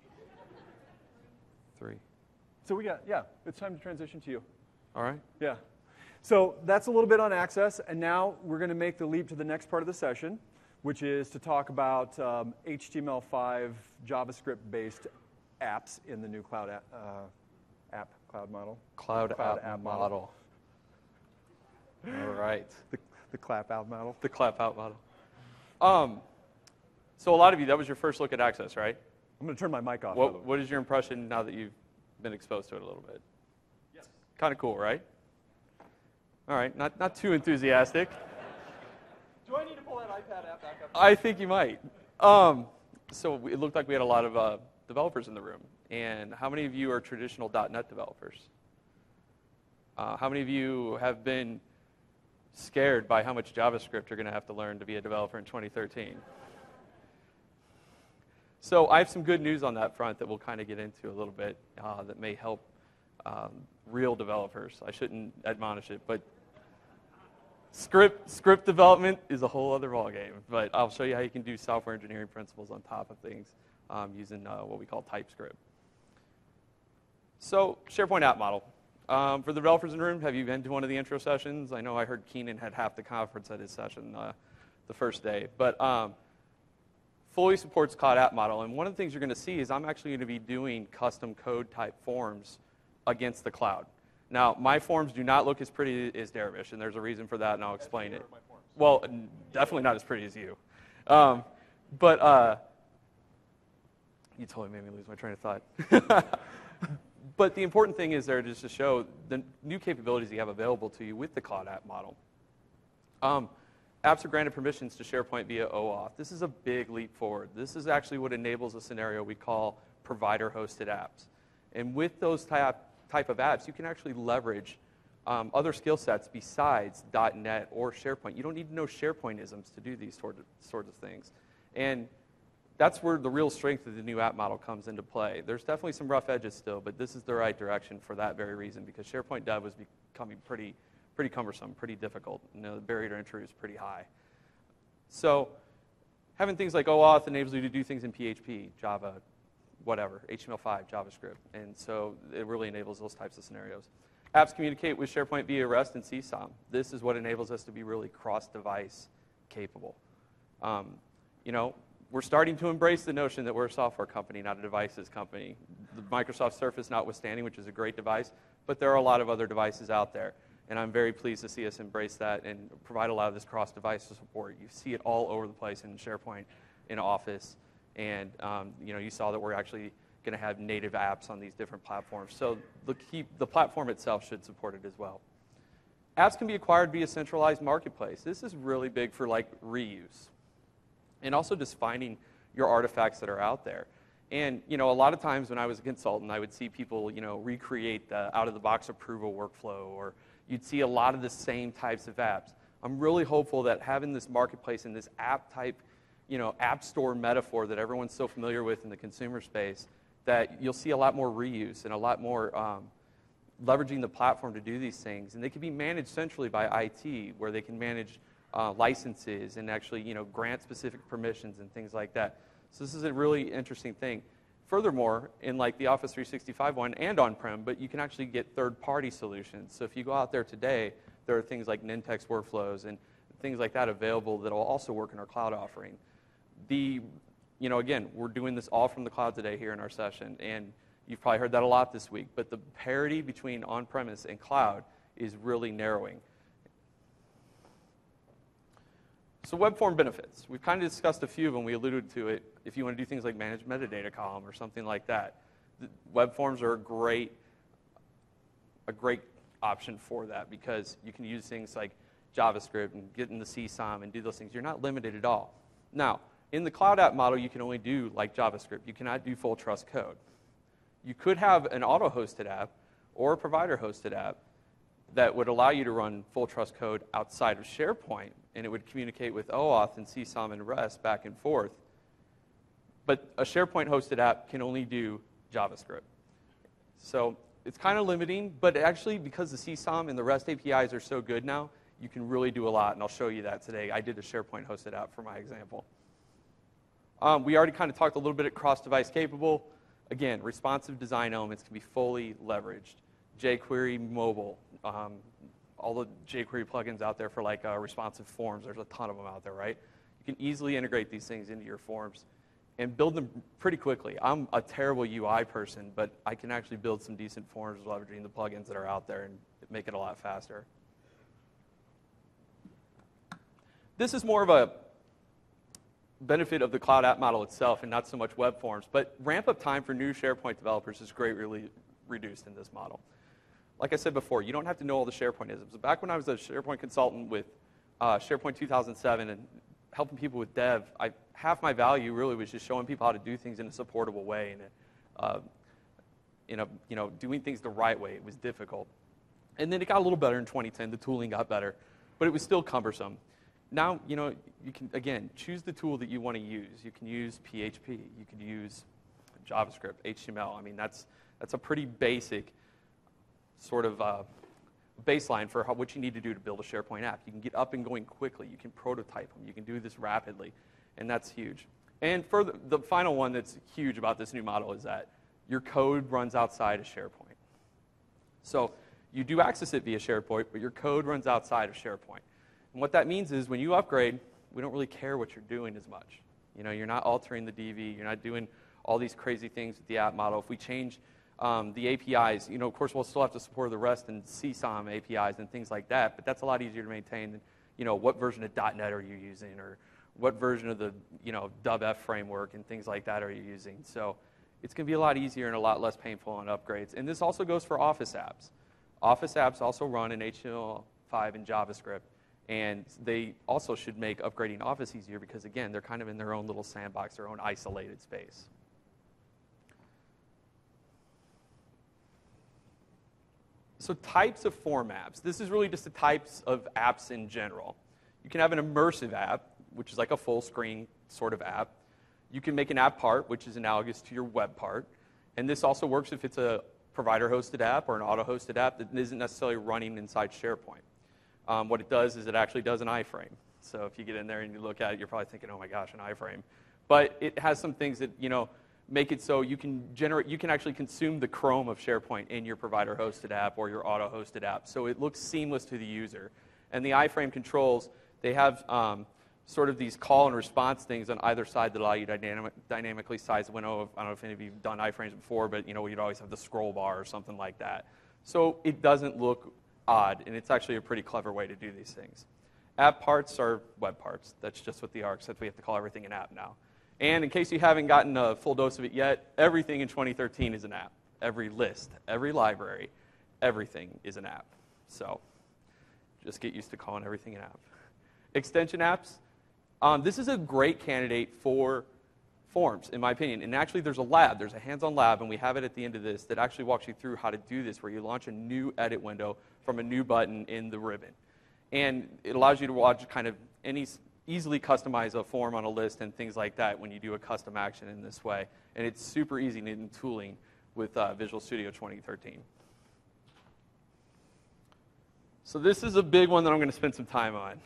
Three. So we got, yeah, it's time to transition to you. All right. Yeah. So that's a little bit on Access, and now we're going to make the leap to the next part of the session, which is to talk about um, H T M L five JavaScript-based apps in the new cloud app, uh, app cloud model. Cloud, cloud app, app model. model. All right. The, the clap out model. The clap out model. Um, so a lot of you, that was your first look at Access, right? I'm going to turn my mic off. What, what is your impression now that you've been exposed to it a little bit? Yes. Kind of cool, right? All right, not, not too enthusiastic. Do I need to pull that iPad app back up? I think you might. Um, so it looked like we had a lot of uh, developers in the room. And how many of you are traditional dot net developers? Uh, how many of you have been scared by how much JavaScript you're going to have to learn to be a developer in twenty thirteen? So I have some good news on that front that we'll kind of get into a little bit uh, that may help um, real developers. I shouldn't admonish it, but script script development is a whole other ballgame. But I'll show you how you can do software engineering principles on top of things um, using uh, what we call TypeScript. So SharePoint app model. Um, for the developers in the room, have you been to one of the intro sessions? I know I heard Keenan had half the conference at his session uh, the first day. But um, fully supports Cloud App Model. And one of the things you're going to see is I'm actually going to be doing custom code type forms against the cloud. Now, my forms do not look as pretty as Dervish, and there's a reason for that, and I'll explain it. Well, definitely not as pretty as you. Um, but uh, you totally made me lose my train of thought. But the important thing is there just to show the new capabilities you have available to you with the Cloud App Model. Um, apps are granted permissions to SharePoint via OAuth. This is a big leap forward. This is actually what enables a scenario we call provider-hosted apps. And with those type, type of apps, you can actually leverage um, other skill sets besides dot net or SharePoint. You don't need to know SharePoint-isms to do these sort of, sorts of things. And that's where the real strength of the new app model comes into play. There's definitely some rough edges still, but this is the right direction for that very reason, because SharePoint Dev was becoming pretty, pretty cumbersome, pretty difficult. You know, the barrier to entry is pretty high. So having things like OAuth enables you to do things in P H P, Java, whatever, H T M L five, JavaScript. And so it really enables those types of scenarios. Apps communicate with SharePoint via REST and C SOM. This is what enables us to be really cross-device capable. Um, you know, we're starting to embrace the notion that we're a software company, not a devices company. The Microsoft Surface notwithstanding, which is a great device, but there are a lot of other devices out there. And I'm very pleased to see us embrace that and provide a lot of this cross-device support. You see it all over the place in SharePoint, in Office, and um, you know, you saw that we're actually going to have native apps on these different platforms. So the, key, the platform itself should support it as well. Apps can be acquired via centralized marketplace. This is really big for like reuse. And also just finding your artifacts that are out there. And you know, a lot of times when I was a consultant, I would see people, you know, recreate the out-of-the-box approval workflow, or you'd see a lot of the same types of apps. I'm really hopeful that having this marketplace and this app type, you know, app store metaphor that everyone's so familiar with in the consumer space, that you'll see a lot more reuse and a lot more um, leveraging the platform to do these things. And they can be managed centrally by I T, where they can manage Uh, licenses and actually, you know, grant specific permissions and things like that. So this is a really interesting thing. Furthermore, in like the Office three sixty-five one and on-prem, but you can actually get third-party solutions. So if you go out there today, there are things like Nintex workflows and things like that available that will also work in our cloud offering. The, you know, again, we're doing this all from the cloud today here in our session, and you've probably heard that a lot this week, but the parity between on-premise and cloud is really narrowing. So web form benefits. We've kind of discussed a few of them. We alluded to it. If you want to do things like manage metadata column or something like that, the web forms are a great, a great option for that because you can use things like JavaScript and get in the C SOM and do those things. You're not limited at all. Now, in the cloud app model, you can only do like JavaScript. You cannot do full trust code. You could have an auto-hosted app or a provider-hosted app that would allow you to run full trust code outside of SharePoint, and it would communicate with OAuth and C SOM and REST back and forth. But a SharePoint-hosted app can only do JavaScript. So it's kind of limiting, but actually, because the C SOM and the REST A P Is are so good now, you can really do a lot, and I'll show you that today. I did a SharePoint-hosted app for my example. Um, we already kind of talked a little bit at cross-device capable. Again, responsive design elements can be fully leveraged. jQuery mobile, um, all the jQuery plugins out there for like uh, responsive forms, there's a ton of them out there, right? You can easily integrate these things into your forms and build them pretty quickly. I'm a terrible U I person, but I can actually build some decent forms leveraging the plugins that are out there and make it a lot faster. This is more of a benefit of the cloud app model itself and not so much web forms, but ramp-up time for new SharePoint developers is greatly reduced in this model. Like I said before, you don't have to know all the SharePoint isms. Back when I was a SharePoint consultant with uh, SharePoint two thousand seven and helping people with dev, I, half my value really was just showing people how to do things in a supportable way and uh, in a, you know, doing things the right way. It was difficult. And then it got a little better in twenty ten. The tooling got better, but it was still cumbersome. Now, you know, you can, again, choose the tool that you want to use. You can use P H P. You can use JavaScript, H T M L. I mean, that's, that's a pretty basic sort of uh, baseline for how, what you need to do to build a SharePoint app. You can get up and going quickly. You can prototype them. You can do this rapidly, and that's huge. And for the, the final one that's huge about this new model is that your code runs outside of SharePoint. So you do access it via SharePoint, but your code runs outside of SharePoint. And what that means is when you upgrade, we don't really care what you're doing as much. You know, you're not altering the D V. You're not doing all these crazy things with the app model. If we change um, the A P Is, you know, of course, we'll still have to support the REST and C SOM A P Is and things like that, but that's a lot easier to maintain than, you know, what version of dot net are you using or what version of the, you know, W F framework and things like that are you using. So it's going to be a lot easier and a lot less painful on upgrades. And this also goes for Office apps. Office apps also run in H T M L five and JavaScript. And they also should make upgrading Office easier because, again, they're kind of in their own little sandbox, their own isolated space. So types of form apps. This is really just the types of apps in general. You can have an immersive app, which is like a full screen sort of app. You can make an app part, which is analogous to your web part. And this also works if it's a provider-hosted app or an auto-hosted app that isn't necessarily running inside SharePoint. Um, what it does is it actually does an iframe. So if you get in there and you look at it, you're probably thinking, oh my gosh, an iframe. But it has some things that, you know, make it so you can generate, you can actually consume the Chrome of SharePoint in your provider-hosted app or your auto-hosted app. So it looks seamless to the user. And the iframe controls, they have um, sort of these call and response things on either side that allow you to dynamic, dynamically size the window. I don't know if any of you have done iframes before, but, you know, you'd always have the scroll bar or something like that. So it doesn't look odd, and it's actually a pretty clever way to do these things. App parts are web parts. That's just what they are, except we have to call everything an app now. And in case you haven't gotten a full dose of it yet, everything in twenty thirteen is an app. Every list, every library, everything is an app. So just get used to calling everything an app. Extension apps. Um, this is a great candidate for forms, in my opinion. And actually, there's a lab. There's a hands-on lab, and we have it at the end of this that actually walks you through how to do this, where you launch a new edit window from a new button in the ribbon. And it allows you to watch kind of any, easily customize a form on a list and things like that when you do a custom action in this way. And it's super easy in tooling with uh, Visual Studio twenty thirteen. So this is a big one that I'm going to spend some time on.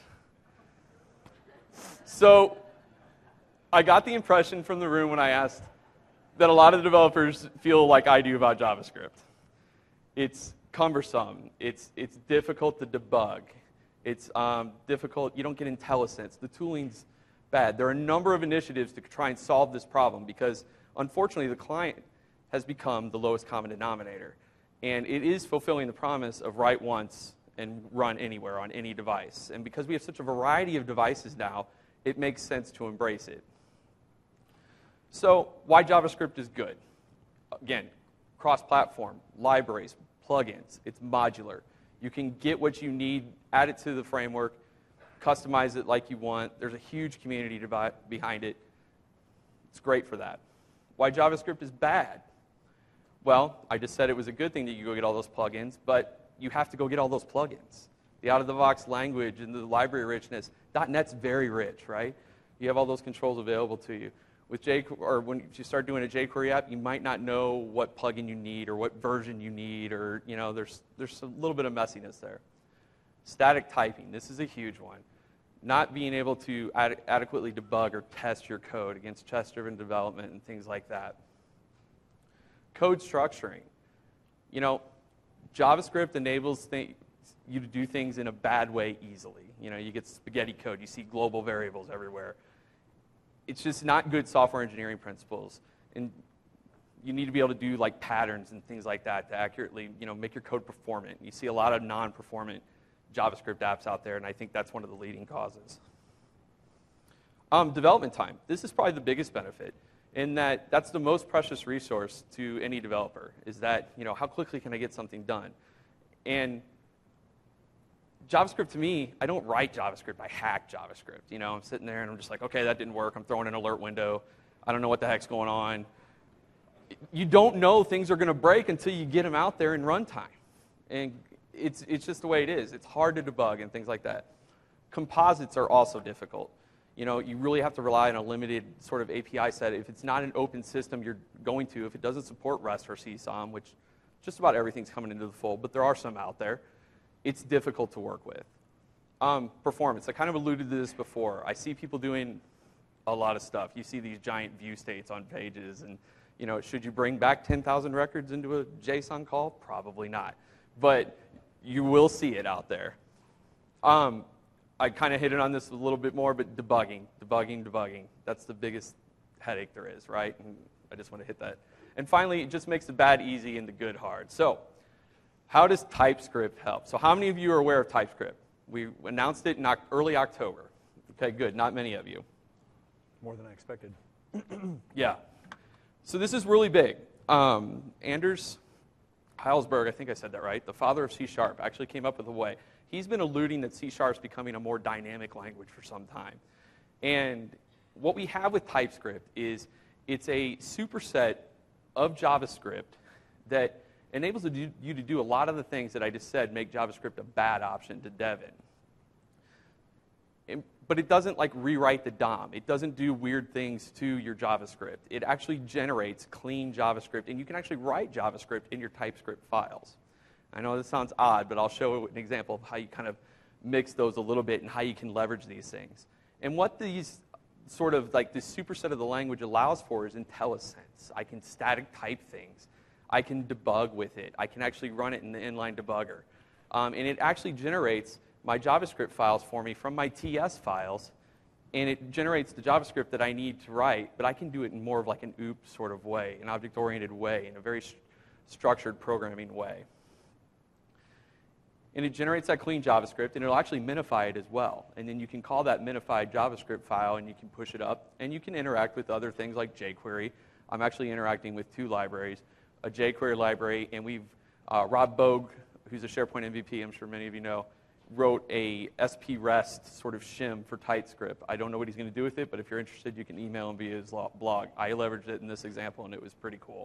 So I got the impression from the room when I asked that a lot of the developers feel like I do about JavaScript. It's cumbersome. It's, it's difficult to debug. It's um, difficult. You don't get IntelliSense. The tooling's bad. There are a number of initiatives to try and solve this problem because, unfortunately, the client has become the lowest common denominator. And it is fulfilling the promise of write once and run anywhere on any device. And because we have such a variety of devices now, it makes sense to embrace it. So why JavaScript is good? Again, cross-platform, libraries, plugins. It's modular. You can get what you need, add it to the framework, customize it like you want. There's a huge community to buy, behind it. It's great for that. Why JavaScript is bad? Well, I just said it was a good thing that you go get all those plugins, but you have to go get all those plugins. The out-of-the-box language and the library richness. .NET's very rich, right? You have all those controls available to you. With J, or when you start doing a jQuery app, you might not know what plugin you need or what version you need, or you know, there's there's a little bit of messiness there. Static typing. This is a huge one. Not being able to ad adequately debug or test your code against test-driven development and things like that. Code structuring. You know, JavaScript enables th you to do things in a bad way easily. You know, you get spaghetti code. You see global variables everywhere. It's just not good software engineering principles. And you need to be able to do like patterns and things like that to accurately, you know, make your code performant. You see a lot of non-performant JavaScript apps out there, and I think that's one of the leading causes. Um, development time. This is probably the biggest benefit, in that that's the most precious resource to any developer, is that, you know, how quickly can I get something done? And JavaScript, to me, I don't write JavaScript, I hack JavaScript. You know, I'm sitting there and I'm just like, okay, that didn't work. I'm throwing an alert window. I don't know what the heck's going on. You don't know things are going to break until you get them out there in runtime. And it's, it's just the way it is. It's hard to debug and things like that. Composites are also difficult. You know, you really have to rely on a limited sort of A P I set. If it's not an open system you're going to, if it doesn't support REST or C SOM, which just about everything's coming into the fold, but there are some out there, it's difficult to work with. Um, performance, I kind of alluded to this before. I see people doing a lot of stuff. You see these giant view states on pages, and you know, should you bring back ten thousand records into a JSON call? Probably not, but you will see it out there. Um, I kind of hit it on this a little bit more, but debugging, debugging, debugging. That's the biggest headache there is, right? And I just want to hit that. And finally, it just makes the bad easy and the good hard. So, how does TypeScript help? So how many of you are aware of TypeScript? We announced it in early October. Okay, good. Not many of you. More than I expected. Yeah. So this is really big. Um, Anders Heilsberg, I think I said that right, the father of C Sharp, actually came up with a way. He's been alluding that C Sharp is becoming a more dynamic language for some time. And what we have with TypeScript is it's a superset of JavaScript that enables you to do a lot of the things that I just said make JavaScript a bad option to dev in. And, but it doesn't like rewrite the D O M. It doesn't do weird things to your JavaScript. It actually generates clean JavaScript, and you can actually write JavaScript in your TypeScript files. I know this sounds odd, but I'll show an example of how you kind of mix those a little bit and how you can leverage these things. And what these sort of like this superset of the language allows for is IntelliSense. I can static type things. I can debug with it. I can actually run it in the inline debugger. Um, and it actually generates my JavaScript files for me from my T S files, and it generates the JavaScript that I need to write, but I can do it in more of like an O O P sort of way, an object-oriented way, in a very st structured programming way. And it generates that clean JavaScript, and it'll actually minify it as well. And then you can call that minified JavaScript file, and you can push it up, and you can interact with other things like jQuery. I'm actually interacting with two libraries, a jQuery library, and we've, uh, Rob Bogue, who's a SharePoint M V P, I'm sure many of you know, wrote a S P REST sort of shim for TypeScript. I don't know what he's going to do with it, but if you're interested, you can email him via his blog. I leveraged it in this example, and it was pretty cool.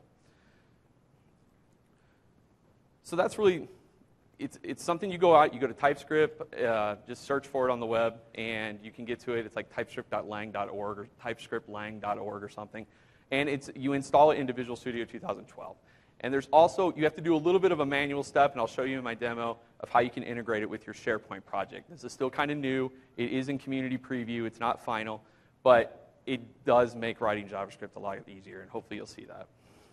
So that's really, it's, it's something you go out, you go to TypeScript, uh, just search for it on the web, and you can get to it. It's like typescript dot lang dot org or typescript lang dot org or something. And it's, you install it in Visual Studio two thousand twelve. And there's also, you have to do a little bit of a manual step, and I'll show you in my demo of how you can integrate it with your SharePoint project. This is still kind of new. It is in community preview. It's not final, but it does make writing JavaScript a lot easier, and hopefully you'll see that.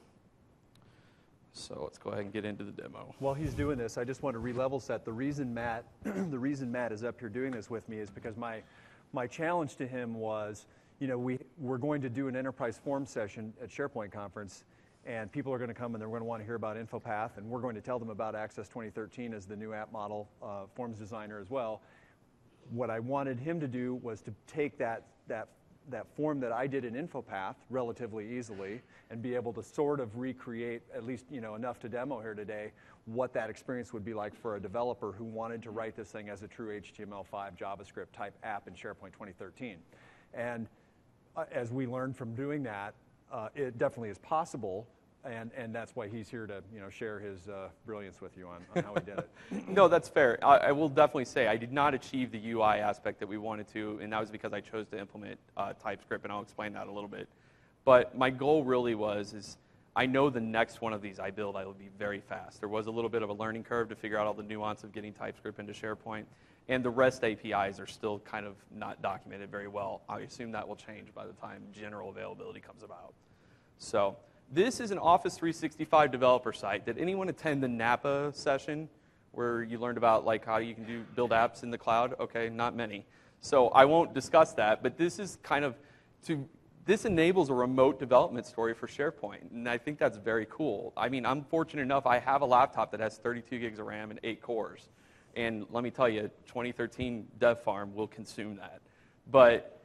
So let's go ahead and get into the demo. While he's doing this, I just want to re-level set. The reason Matt, the reason Matt is up here doing this with me is because my, my challenge to him was, you know, we, we're going to do an enterprise forum session at SharePoint Conference, and people are going to come and they're going to want to hear about InfoPath, and we're going to tell them about Access twenty thirteen as the new app model uh, forms designer as well. What I wanted him to do was to take that, that that form that I did in InfoPath relatively easily and be able to sort of recreate, at least you know enough to demo here today, what that experience would be like for a developer who wanted to write this thing as a true H T M L five JavaScript type app in SharePoint twenty thirteen. And uh, as we learned from doing that, uh, it definitely is possible. And, and that's why he's here to you know share his uh, brilliance with you on, on how he did it. No, that's fair. I, I will definitely say I did not achieve the U I aspect that we wanted to, and that was because I chose to implement uh, TypeScript, and I'll explain that a little bit. But my goal really was, is I know the next one of these I build, I will be very fast. There was a little bit of a learning curve to figure out all the nuance of getting TypeScript into SharePoint, and the REST A P Is are still kind of not documented very well. I assume that will change by the time general availability comes about. So this is an Office three sixty-five developer site. Did anyone attend the Napa session where you learned about like how you can do build apps in the cloud? Okay, not many. So I won't discuss that, but this is kind of to this enables a remote development story for SharePoint, and I think that's very cool. I mean, I'm fortunate enough I have a laptop that has thirty-two gigs of RAM and eight cores. And let me tell you, twenty thirteen Dev Farm will consume that. But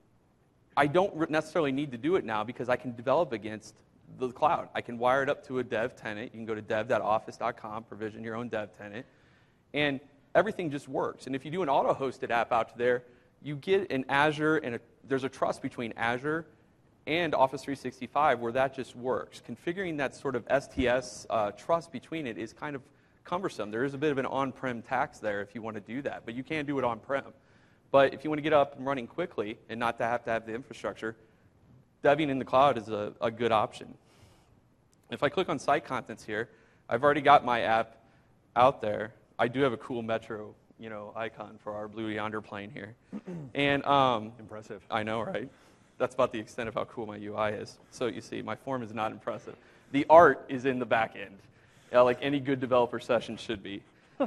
I don't necessarily need to do it now because I can develop against the cloud. I can wire it up to a dev tenant. You can go to dev dot office dot com, provision your own dev tenant, and everything just works. And if you do an auto-hosted app out there, you get an Azure, and a, there's a trust between Azure and Office three sixty-five where that just works. Configuring that sort of S T S uh, trust between it is kind of cumbersome. There is a bit of an on-prem tax there if you want to do that, but you can do it on-prem. But if you want to get up and running quickly and not to have to have the infrastructure, deving in the cloud is a, a good option. If I click on site contents here, I've already got my app out there. I do have a cool Metro, you know, icon for our Blue Yonder plane here. And um, impressive. I know, right? That's about the extent of how cool my U I is. So you see, my form is not impressive. The art is in the back end, uh, like any good developer session should be.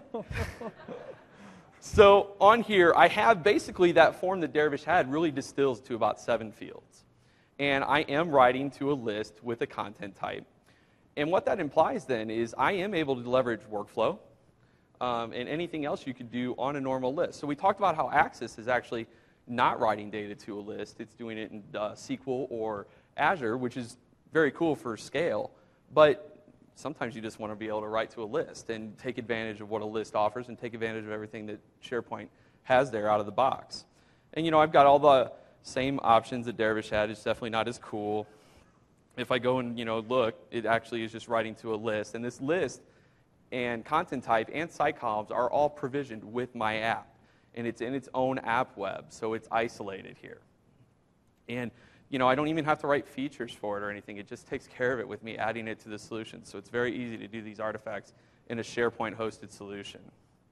So on here, I have basically that form that Dervish had really distills to about seven fields. And I am writing to a list with a content type. And what that implies then is I am able to leverage workflow um, and anything else you could do on a normal list. So we talked about how Axis is actually not writing data to a list. It's doing it in uh, S Q L or Azure, which is very cool for scale. But sometimes you just want to be able to write to a list and take advantage of what a list offers and take advantage of everything that SharePoint has there out of the box. And, you know, I've got all the same options that Dervish had. It's definitely not as cool. If I go and, you know, look, it actually is just writing to a list. And this list and content type and site columns are all provisioned with my app. And it's in its own app web, so it's isolated here. And, you know, I don't even have to write features for it or anything. It just takes care of it with me adding it to the solution. So it's very easy to do these artifacts in a SharePoint-hosted solution.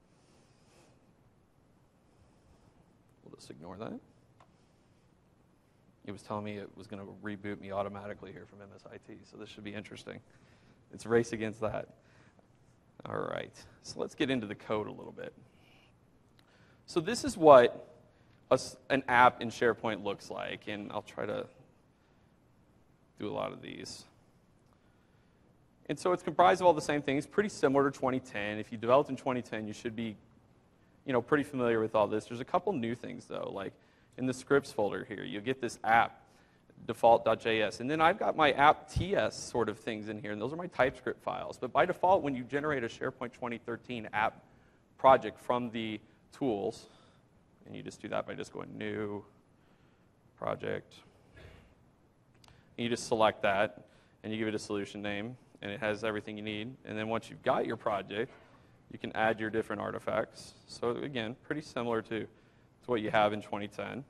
We'll just ignore that. It was telling me it was going to reboot me automatically here from M S I T, so this should be interesting. It's a race against that. All right, so let's get into the code a little bit. So this is what a, an app in SharePoint looks like, and I'll try to do a lot of these. And so it's comprised of all the same things, pretty similar to twenty ten. If you developed in twenty ten, you should be, you know, pretty familiar with all this. There's a couple new things, though, like in the scripts folder here, you'll get this app, default dot J S. And then I've got my app T S sort of things in here, and those are my TypeScript files. But by default, when you generate a SharePoint twenty thirteen app project from the tools, and you just do that by just going new project, and you just select that, and you give it a solution name, and it has everything you need. And then once you've got your project, you can add your different artifacts. So again, pretty similar to, to what you have in twenty ten.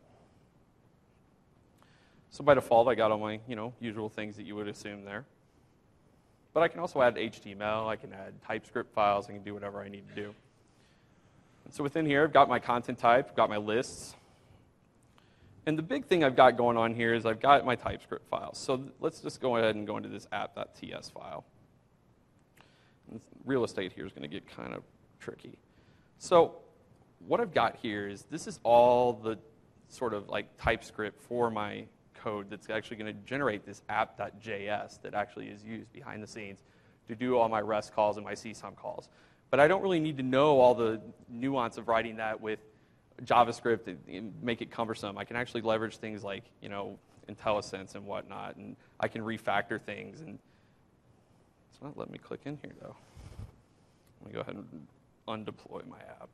So by default, I got all my, you know, usual things that you would assume there. But I can also add H T M L, I can add TypeScript files, I can do whatever I need to do. And so within here, I've got my content type, I've got my lists. And the big thing I've got going on here is I've got my TypeScript files. So let's just go ahead and go into this app dot T S file. And real estate here is going to get kind of tricky. So what I've got here is this is all the sort of like TypeScript for my code that's actually going to generate this app dot J S that actually is used behind the scenes to do all my REST calls and my C SOM calls. But I don't really need to know all the nuance of writing that with JavaScript and, and make it cumbersome. I can actually leverage things like, you know, IntelliSense and whatnot, and I can refactor things. And it's not letting me click in here, though. Let me go ahead and undeploy my app.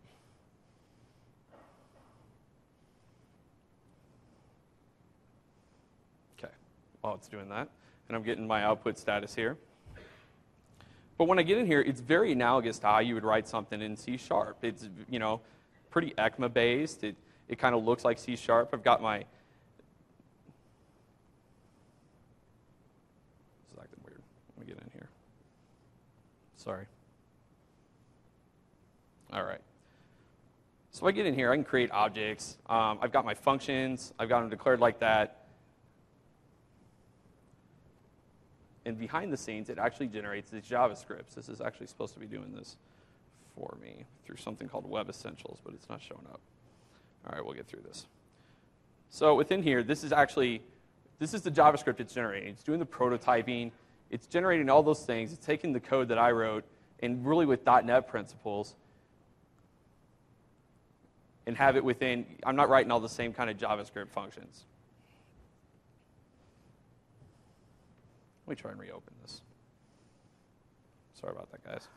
Okay, while it's doing that, and I'm getting my output status here. But when I get in here, it's very analogous to how you would write something in C Sharp. It's, you know, pretty ECMA based. It, it kind of looks like C Sharp. I've got my, this is acting weird. Let me get in here. Sorry. All right. So I get in here, I can create objects. Um, I've got my functions. I've got them declared like that. And behind the scenes, it actually generates these JavaScripts. This is actually supposed to be doing this for me through something called Web Essentials, but it's not showing up. All right, we'll get through this. So within here, this is actually, this is the JavaScript it's generating. It's doing the prototyping. It's generating all those things. It's taking the code that I wrote, and really with dot net principles, and have it within, I'm not writing all the same kind of JavaScript functions. Let me try and reopen this. Sorry about that, guys.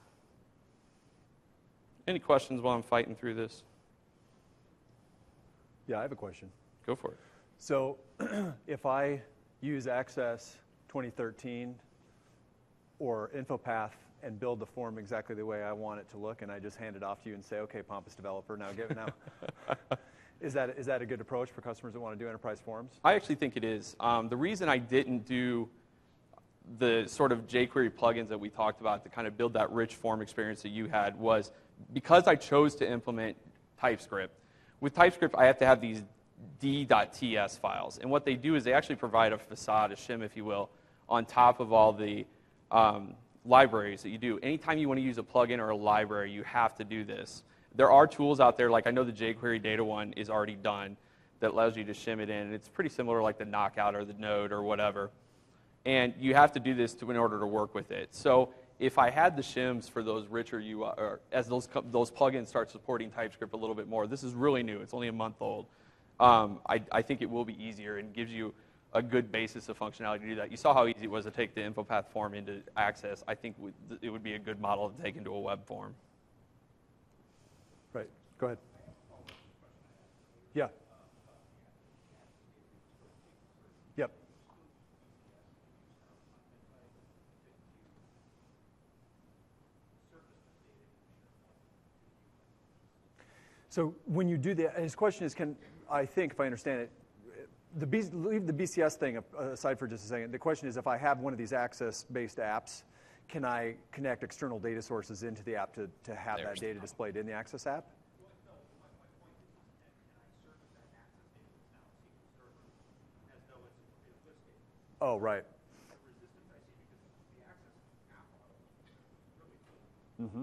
Any questions while I'm fighting through this? Yeah, I have a question. Go for it. So if I use Access twenty thirteen or InfoPath and build the form exactly the way I want it to look, and I just hand it off to you and say, okay, Pompous developer, now give it now. Is that, is that a good approach for customers that want to do enterprise forms? I actually think it is. Um, the reason I didn't do the sort of jQuery plugins that we talked about to kind of build that rich form experience that you had was because I chose to implement TypeScript. With TypeScript, I have to have these d.ts files. And what they do is they actually provide a facade, a shim, if you will, on top of all the um, libraries that you do. Anytime you want to use a plugin or a library, you have to do this. There are tools out there, like I know the jQuery data one is already done, that allows you to shim it in. And it's pretty similar like the Knockout or the Node or whatever. And you have to do this to, in order to work with it. So if I had the shims for those richer U I, or as those, those plugins start supporting TypeScript a little bit more, this is really new. It's only a month old. Um, I, I think it will be easier and gives you a good basis of functionality to do that. You saw how easy it was to take the InfoPath form into Access. I think it would be a good model to take into a web form. Right. Go ahead. Yeah. Yep. So when you do that, his question is, can I think, if I understand it, the B, leave the B C S thing aside for just a second. The question is, if I have one of these access-based apps, can I connect external data sources into the app to, to have There's that data displayed in the Access app? Oh, right. Mm-hmm.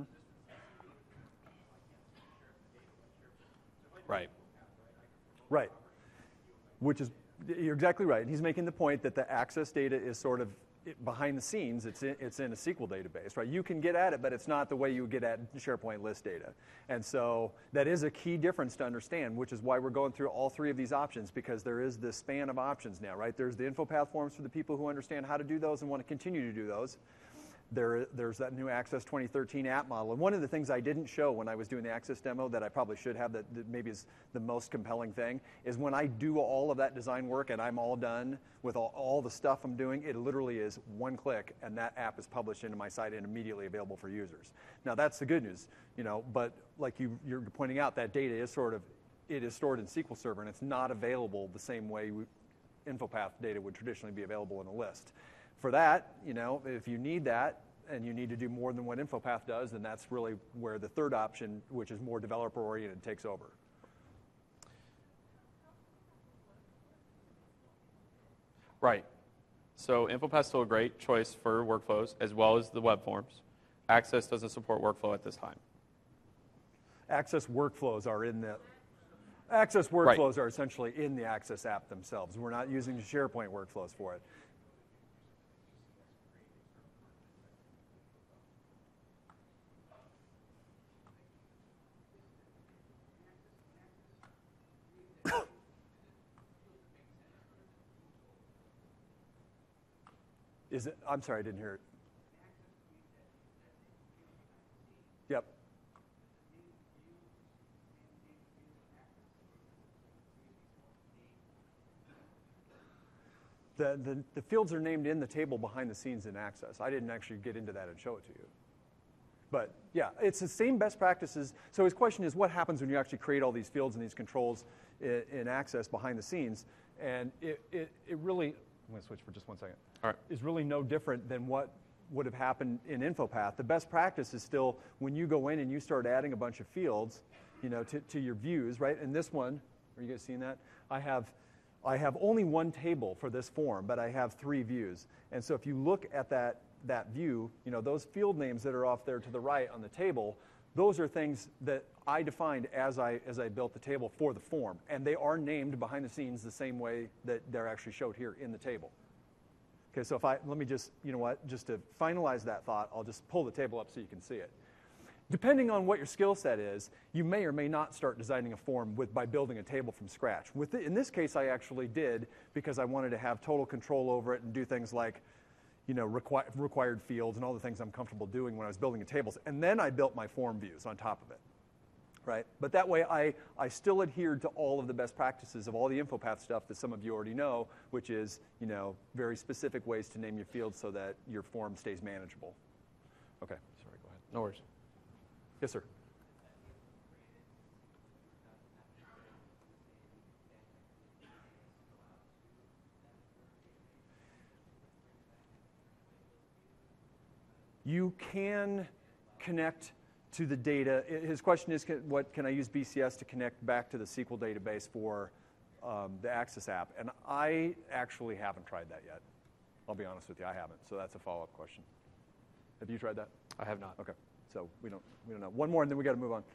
Right. Right. Which is, you're exactly right. He's making the point that the Access data is sort of it, behind the scenes. It's in, it's in a S Q L database, right? You can get at it, but it's not the way you would get at SharePoint list data. And so that is a key difference to understand, which is why we're going through all three of these options, because there is this span of options now, right? There's the InfoPath forms for the people who understand how to do those and want to continue to do those. There, there's that new Access twenty thirteen app model. And one of the things I didn't show when I was doing the Access demo that I probably should have, that, that maybe is the most compelling thing, is when I do all of that design work and I'm all done with all, all the stuff I'm doing, it literally is one click and that app is published into my site and immediately available for users. Now that's the good news, you know, but like you, you're pointing out, that data is sort of, it is stored in S Q L Server and it's not available the same way we, InfoPath data would traditionally be available in a list. For that, you know, if you need that and you need to do more than what InfoPath does, then that's really where the third option, which is more developer-oriented, takes over. Right. So InfoPath's still a great choice for workflows, as well as the web forms. Access doesn't support workflow at this time. Access workflows are in the Access workflows right. are essentially in the Access app themselves. We're not using the SharePoint workflows for it. Is it? I'm sorry, I didn't hear it. Yep. The, the, the fields are named in the table behind the scenes in Access. I didn't actually get into that and show it to you. But yeah, it's the same best practices. So his question is, what happens when you actually create all these fields and these controls in, in Access behind the scenes? And it, it, it really, I'm going to switch for just one second. All right. Is really no different than what would have happened in InfoPath. The best practice is still when you go in and you start adding a bunch of fields, you know, to, to your views, right? And this one, are you guys seeing that? I have, I have only one table for this form, but I have three views. And so if you look at that, that view, you know, those field names that are off there to the right on the table, those are things that I defined as I, as I built the table for the form. And they are named behind the scenes the same way that they're actually showed here in the table. Okay, so if I, let me just, you know what, just to finalize that thought, I'll just pull the table up so you can see it. Depending on what your skill set is, you may or may not start designing a form with, by building a table from scratch. With the, in this case, I actually did because I wanted to have total control over it and do things like, you know, requi required fields and all the things I'm comfortable doing when I was building the tables. And then I built my form views on top of it, right? But that way I, I still adhered to all of the best practices of all the InfoPath stuff that some of you already know, which is, you know, very specific ways to name your fields so that your form stays manageable. Okay, sorry, go ahead. No worries. Yes, sir. You can connect to the data. His question is, can, what can I use B C S to connect back to the S Q L database for um, the Access app? And I actually haven't tried that yet. I'll be honest with you, I haven't. So that's a follow-up question. Have you tried that? I have not. Okay. So we don't, we don't know. One more, and then we got to move on.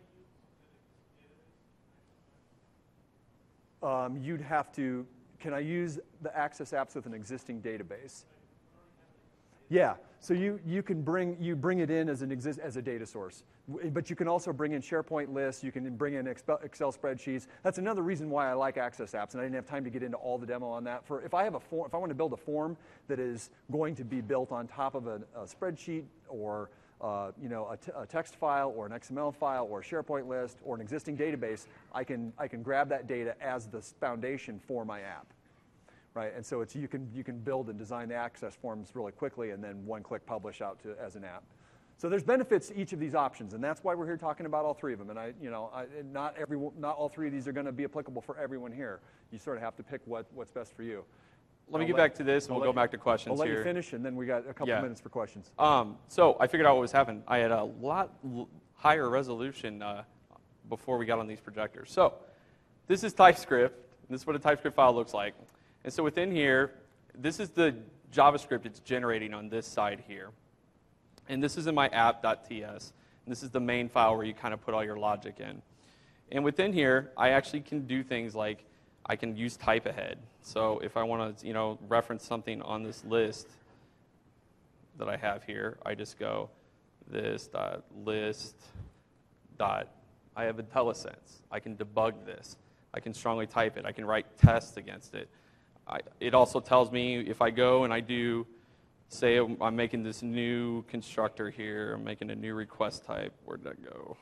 Um, you'd have to, can I use the Access apps with an existing database? Yeah, so you, you can bring, you bring it in as, an exist, as a data source. But you can also bring in SharePoint lists, you can bring in Excel spreadsheets. That's another reason why I like Access apps, and I didn't have time to get into all the demo on that. For if I have a form, if I want to build a form that is going to be built on top of a, a spreadsheet or Uh, you know, a, t a text file or an X M L file or a SharePoint list or an existing database, I can, I can grab that data as the foundation for my app, right? And so it's, you, can, you can build and design the Access forms really quickly and then one-click publish out to, as an app. So there's benefits to each of these options, and that's why we're here talking about all three of them. And I, you know, I, not, every, not all three of these are going to be applicable for everyone here. You sort of have to pick what, what's best for you. Let me I'll get let, back to this, and I'll we'll go you, back to questions I'll let here. you finish, and then we got a couple Yeah. minutes for questions. Um, so I figured out what was happening. I had a lot l higher resolution uh, before we got on these projectors. So this is TypeScript. And this is what a TypeScript file looks like. And so within here, this is the JavaScript it's generating on this side here. And this is in my app.ts. And this is the main file where you kind of put all your logic in. And within here, I actually can do things like I can use type ahead. So if I want to, you know, reference something on this list that I have here, I just go this dot list dot. I have IntelliSense. I can debug this. I can strongly type it. I can write tests against it. I, it also tells me if I go and I do, say I'm making this new constructor here, I'm making a new request type. Where'd that go?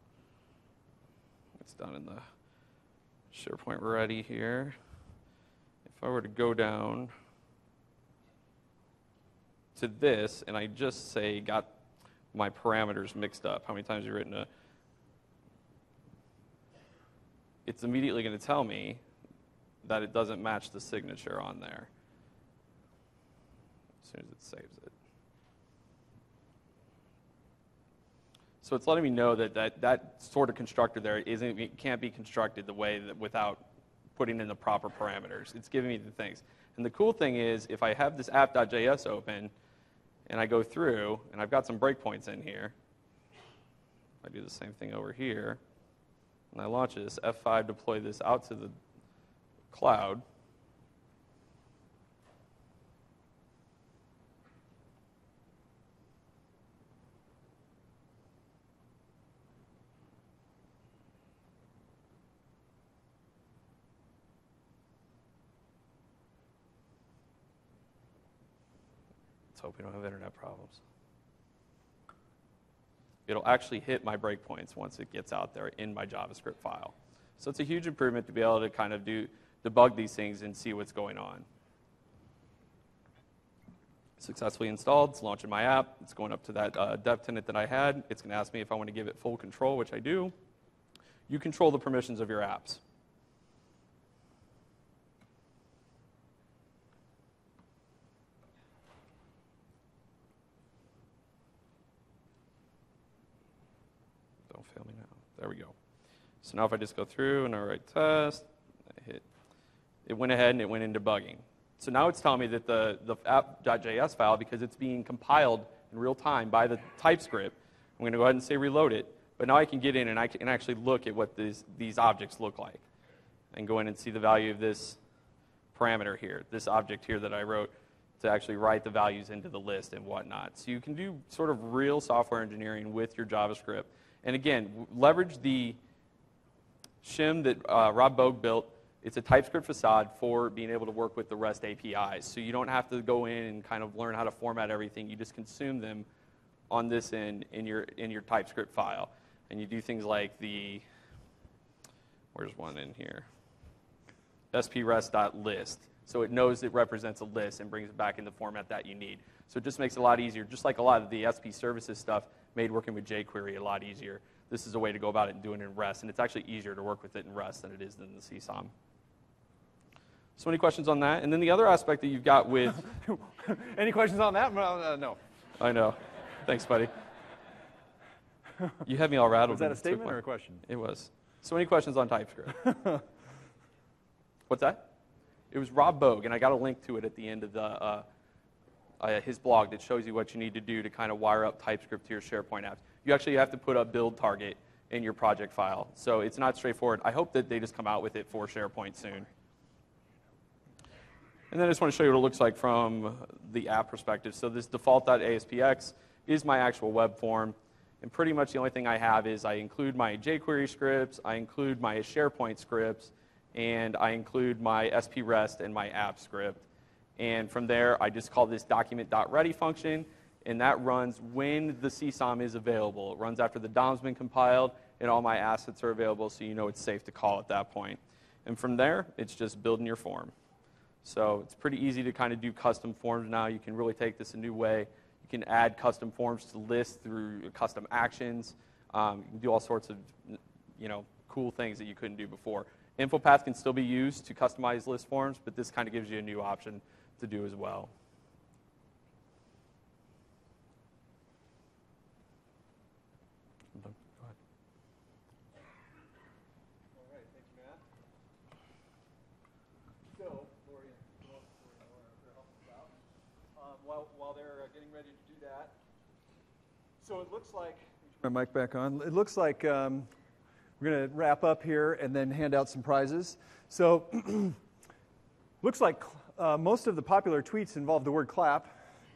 It's down in the SharePoint ready here. If I were to go down to this and I just say got my parameters mixed up, how many times have you written a, it's immediately going to tell me that it doesn't match the signature on there as soon as it saves it. So it's letting me know that that, that sort of constructor there isn't, it can't be constructed the way that without putting in the proper parameters. It's giving me the things. And the cool thing is, if I have this app.js open and I go through and I've got some breakpoints in here, I do the same thing over here and I launch this, F five, deploy this out to the cloud. hope we don't have internet problems. It'll actually hit my breakpoints once it gets out there in my JavaScript file. So it's a huge improvement to be able to kind of do debug these things and see what's going on. Successfully installed. It's launching my app. It's going up to that uh, dev tenant that I had. It's going to ask me if I want to give it full control, which I do. You control the permissions of your apps. Don't fail me now. There we go. So now if I just go through and I write test, I hit, it went ahead and it went into debugging. So now it's telling me that the, the app.js file, because it's being compiled in real time by the TypeScript, I'm going to go ahead and say reload it. But now I can get in and I can actually look at what this, these objects look like and go in and see the value of this parameter here, this object here that I wrote to actually write the values into the list and whatnot. So you can do sort of real software engineering with your JavaScript. And again, leverage the shim that uh, Rob Bogue built. It's a TypeScript facade for being able to work with the REST A P Is. So you don't have to go in and kind of learn how to format everything. You just consume them on this end in your, in your TypeScript file. And you do things like the, where's one in here? sprest.list. So it knows it represents a list and brings it back in the format that you need. So it just makes it a lot easier. Just like a lot of the S P services stuff made working with jQuery a lot easier. This is a way to go about it and doing it in REST. And it's actually easier to work with it in REST than it is in the C SOM. So any questions on that? And then the other aspect that you've got with... Any questions on that? Well, uh, no. I know. Thanks, buddy. You had me all rattled. Was that a statement or a question? It was. So any questions on TypeScript? What's that? It was Rob Bogue, and I got a link to it at the end of the, uh, uh, his blog that shows you what you need to do to kind of wire up TypeScript to your SharePoint apps. You actually have to put a build target in your project file. So it's not straightforward. I hope that they just come out with it for SharePoint soon. And then I just want to show you what it looks like from the app perspective. So this default.aspx is my actual web form. And pretty much the only thing I have is I include my jQuery scripts, I include my SharePoint scripts, and I include my sprest and my app script. And from there, I just call this document.ready function, and that runs when the C SOM is available. It runs after the D O M's been compiled, and all my assets are available, so you know it's safe to call at that point. And from there, it's just building your form. So it's pretty easy to kind of do custom forms now. You can really take this a new way. You can add custom forms to lists through custom actions. Um, you can do all sorts of, you know, cool things that you couldn't do before. InfoPath can still be used to customize list forms, but this kind of gives you a new option to do as well. Go ahead. All right, thank you, Matt. So, Lori and Laura are helping us out. Um, while, while they're uh, getting ready to do that, so it looks like, my mic back on, it looks like um, we're going to wrap up here and then hand out some prizes. So, looks like uh, most of the popular tweets involve the word clap,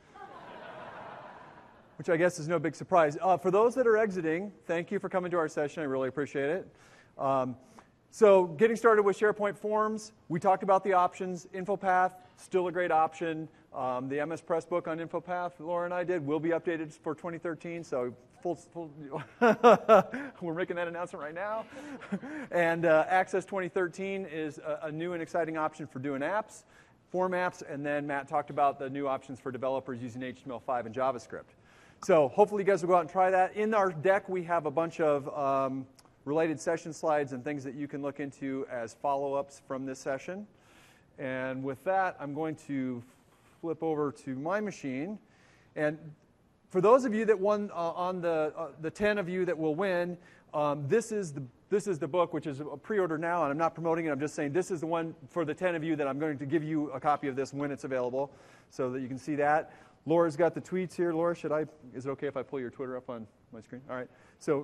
which I guess is no big surprise. Uh, for those that are exiting, thank you for coming to our session. I really appreciate it. Um, so getting started with SharePoint Forms, we talked about the options. InfoPath, still a great option. Um, the M S Pressbook on InfoPath, Laura and I did, will be updated for twenty thirteen, so full, full we're making that announcement right now. And uh, Access twenty thirteen is a, a new and exciting option for doing apps, form apps, and then Matt talked about the new options for developers using H T M L five and JavaScript. So hopefully you guys will go out and try that. In our deck, we have a bunch of um, related session slides and things that you can look into as follow-ups from this session. And with that, I'm going to flip over to my machine. And for those of you that won uh, on the, uh, the ten of you that will win, um, this is the This is the book, which is a pre-order now, and I'm not promoting it. I'm just saying this is the one for the ten of you that I'm going to give you a copy of this when it's available so that you can see that. Laura's got the tweets here. Laura, should I, is it okay if I pull your Twitter up on my screen? All right. So,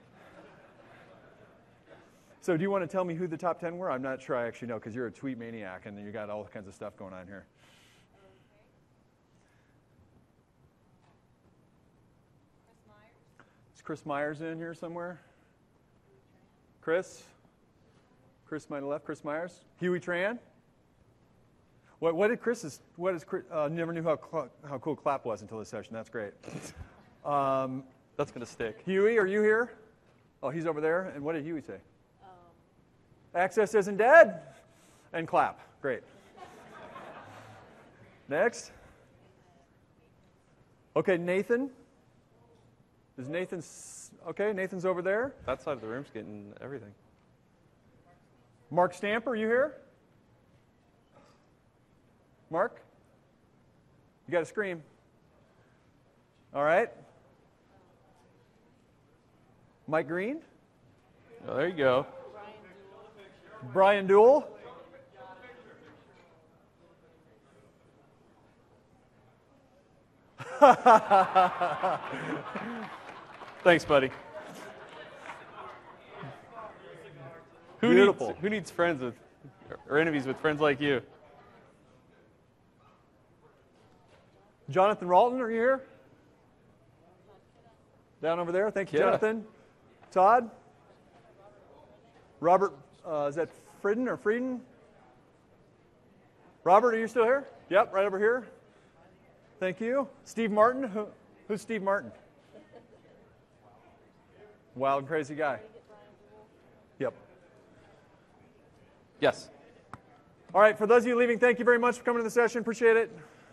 so do you want to tell me who the top ten were? I'm not sure I actually know because you're a tweet maniac and you got all kinds of stuff going on here. Is Chris Myers in here somewhere? Chris? Chris, my left, Chris Myers? Huey Tran? What, what did Chris's, what is, Chris- uh, never knew how, cl- how cool clap was until this session. That's great. Um, That's going to stick. Huey, are you here? Oh, he's over there. And what did Huey say? Um. Access isn't dead. And clap. Great. Next. Okay, Nathan. Is Nathan, s- okay, Nathan's over there. That side of the room's getting everything. Mark Stamper, are you here? Mark? You got to scream. All right. Mike Green? Oh, there you go. Brian Duell? Thanks, buddy. Who Beautiful. needs, who needs friends with, or enemies with friends like you? Jonathan Ralton, are you here? Down over there. Thank you, Yeah. Jonathan. Todd? Robert, uh, is that Frieden or Frieden? Robert, are you still here? Yep, right over here. Thank you. Steve Martin? Who, who's Steve Martin? Wild and crazy guy. Yep. Yes. All right, for those of you leaving, thank you very much for coming to the session. Appreciate it.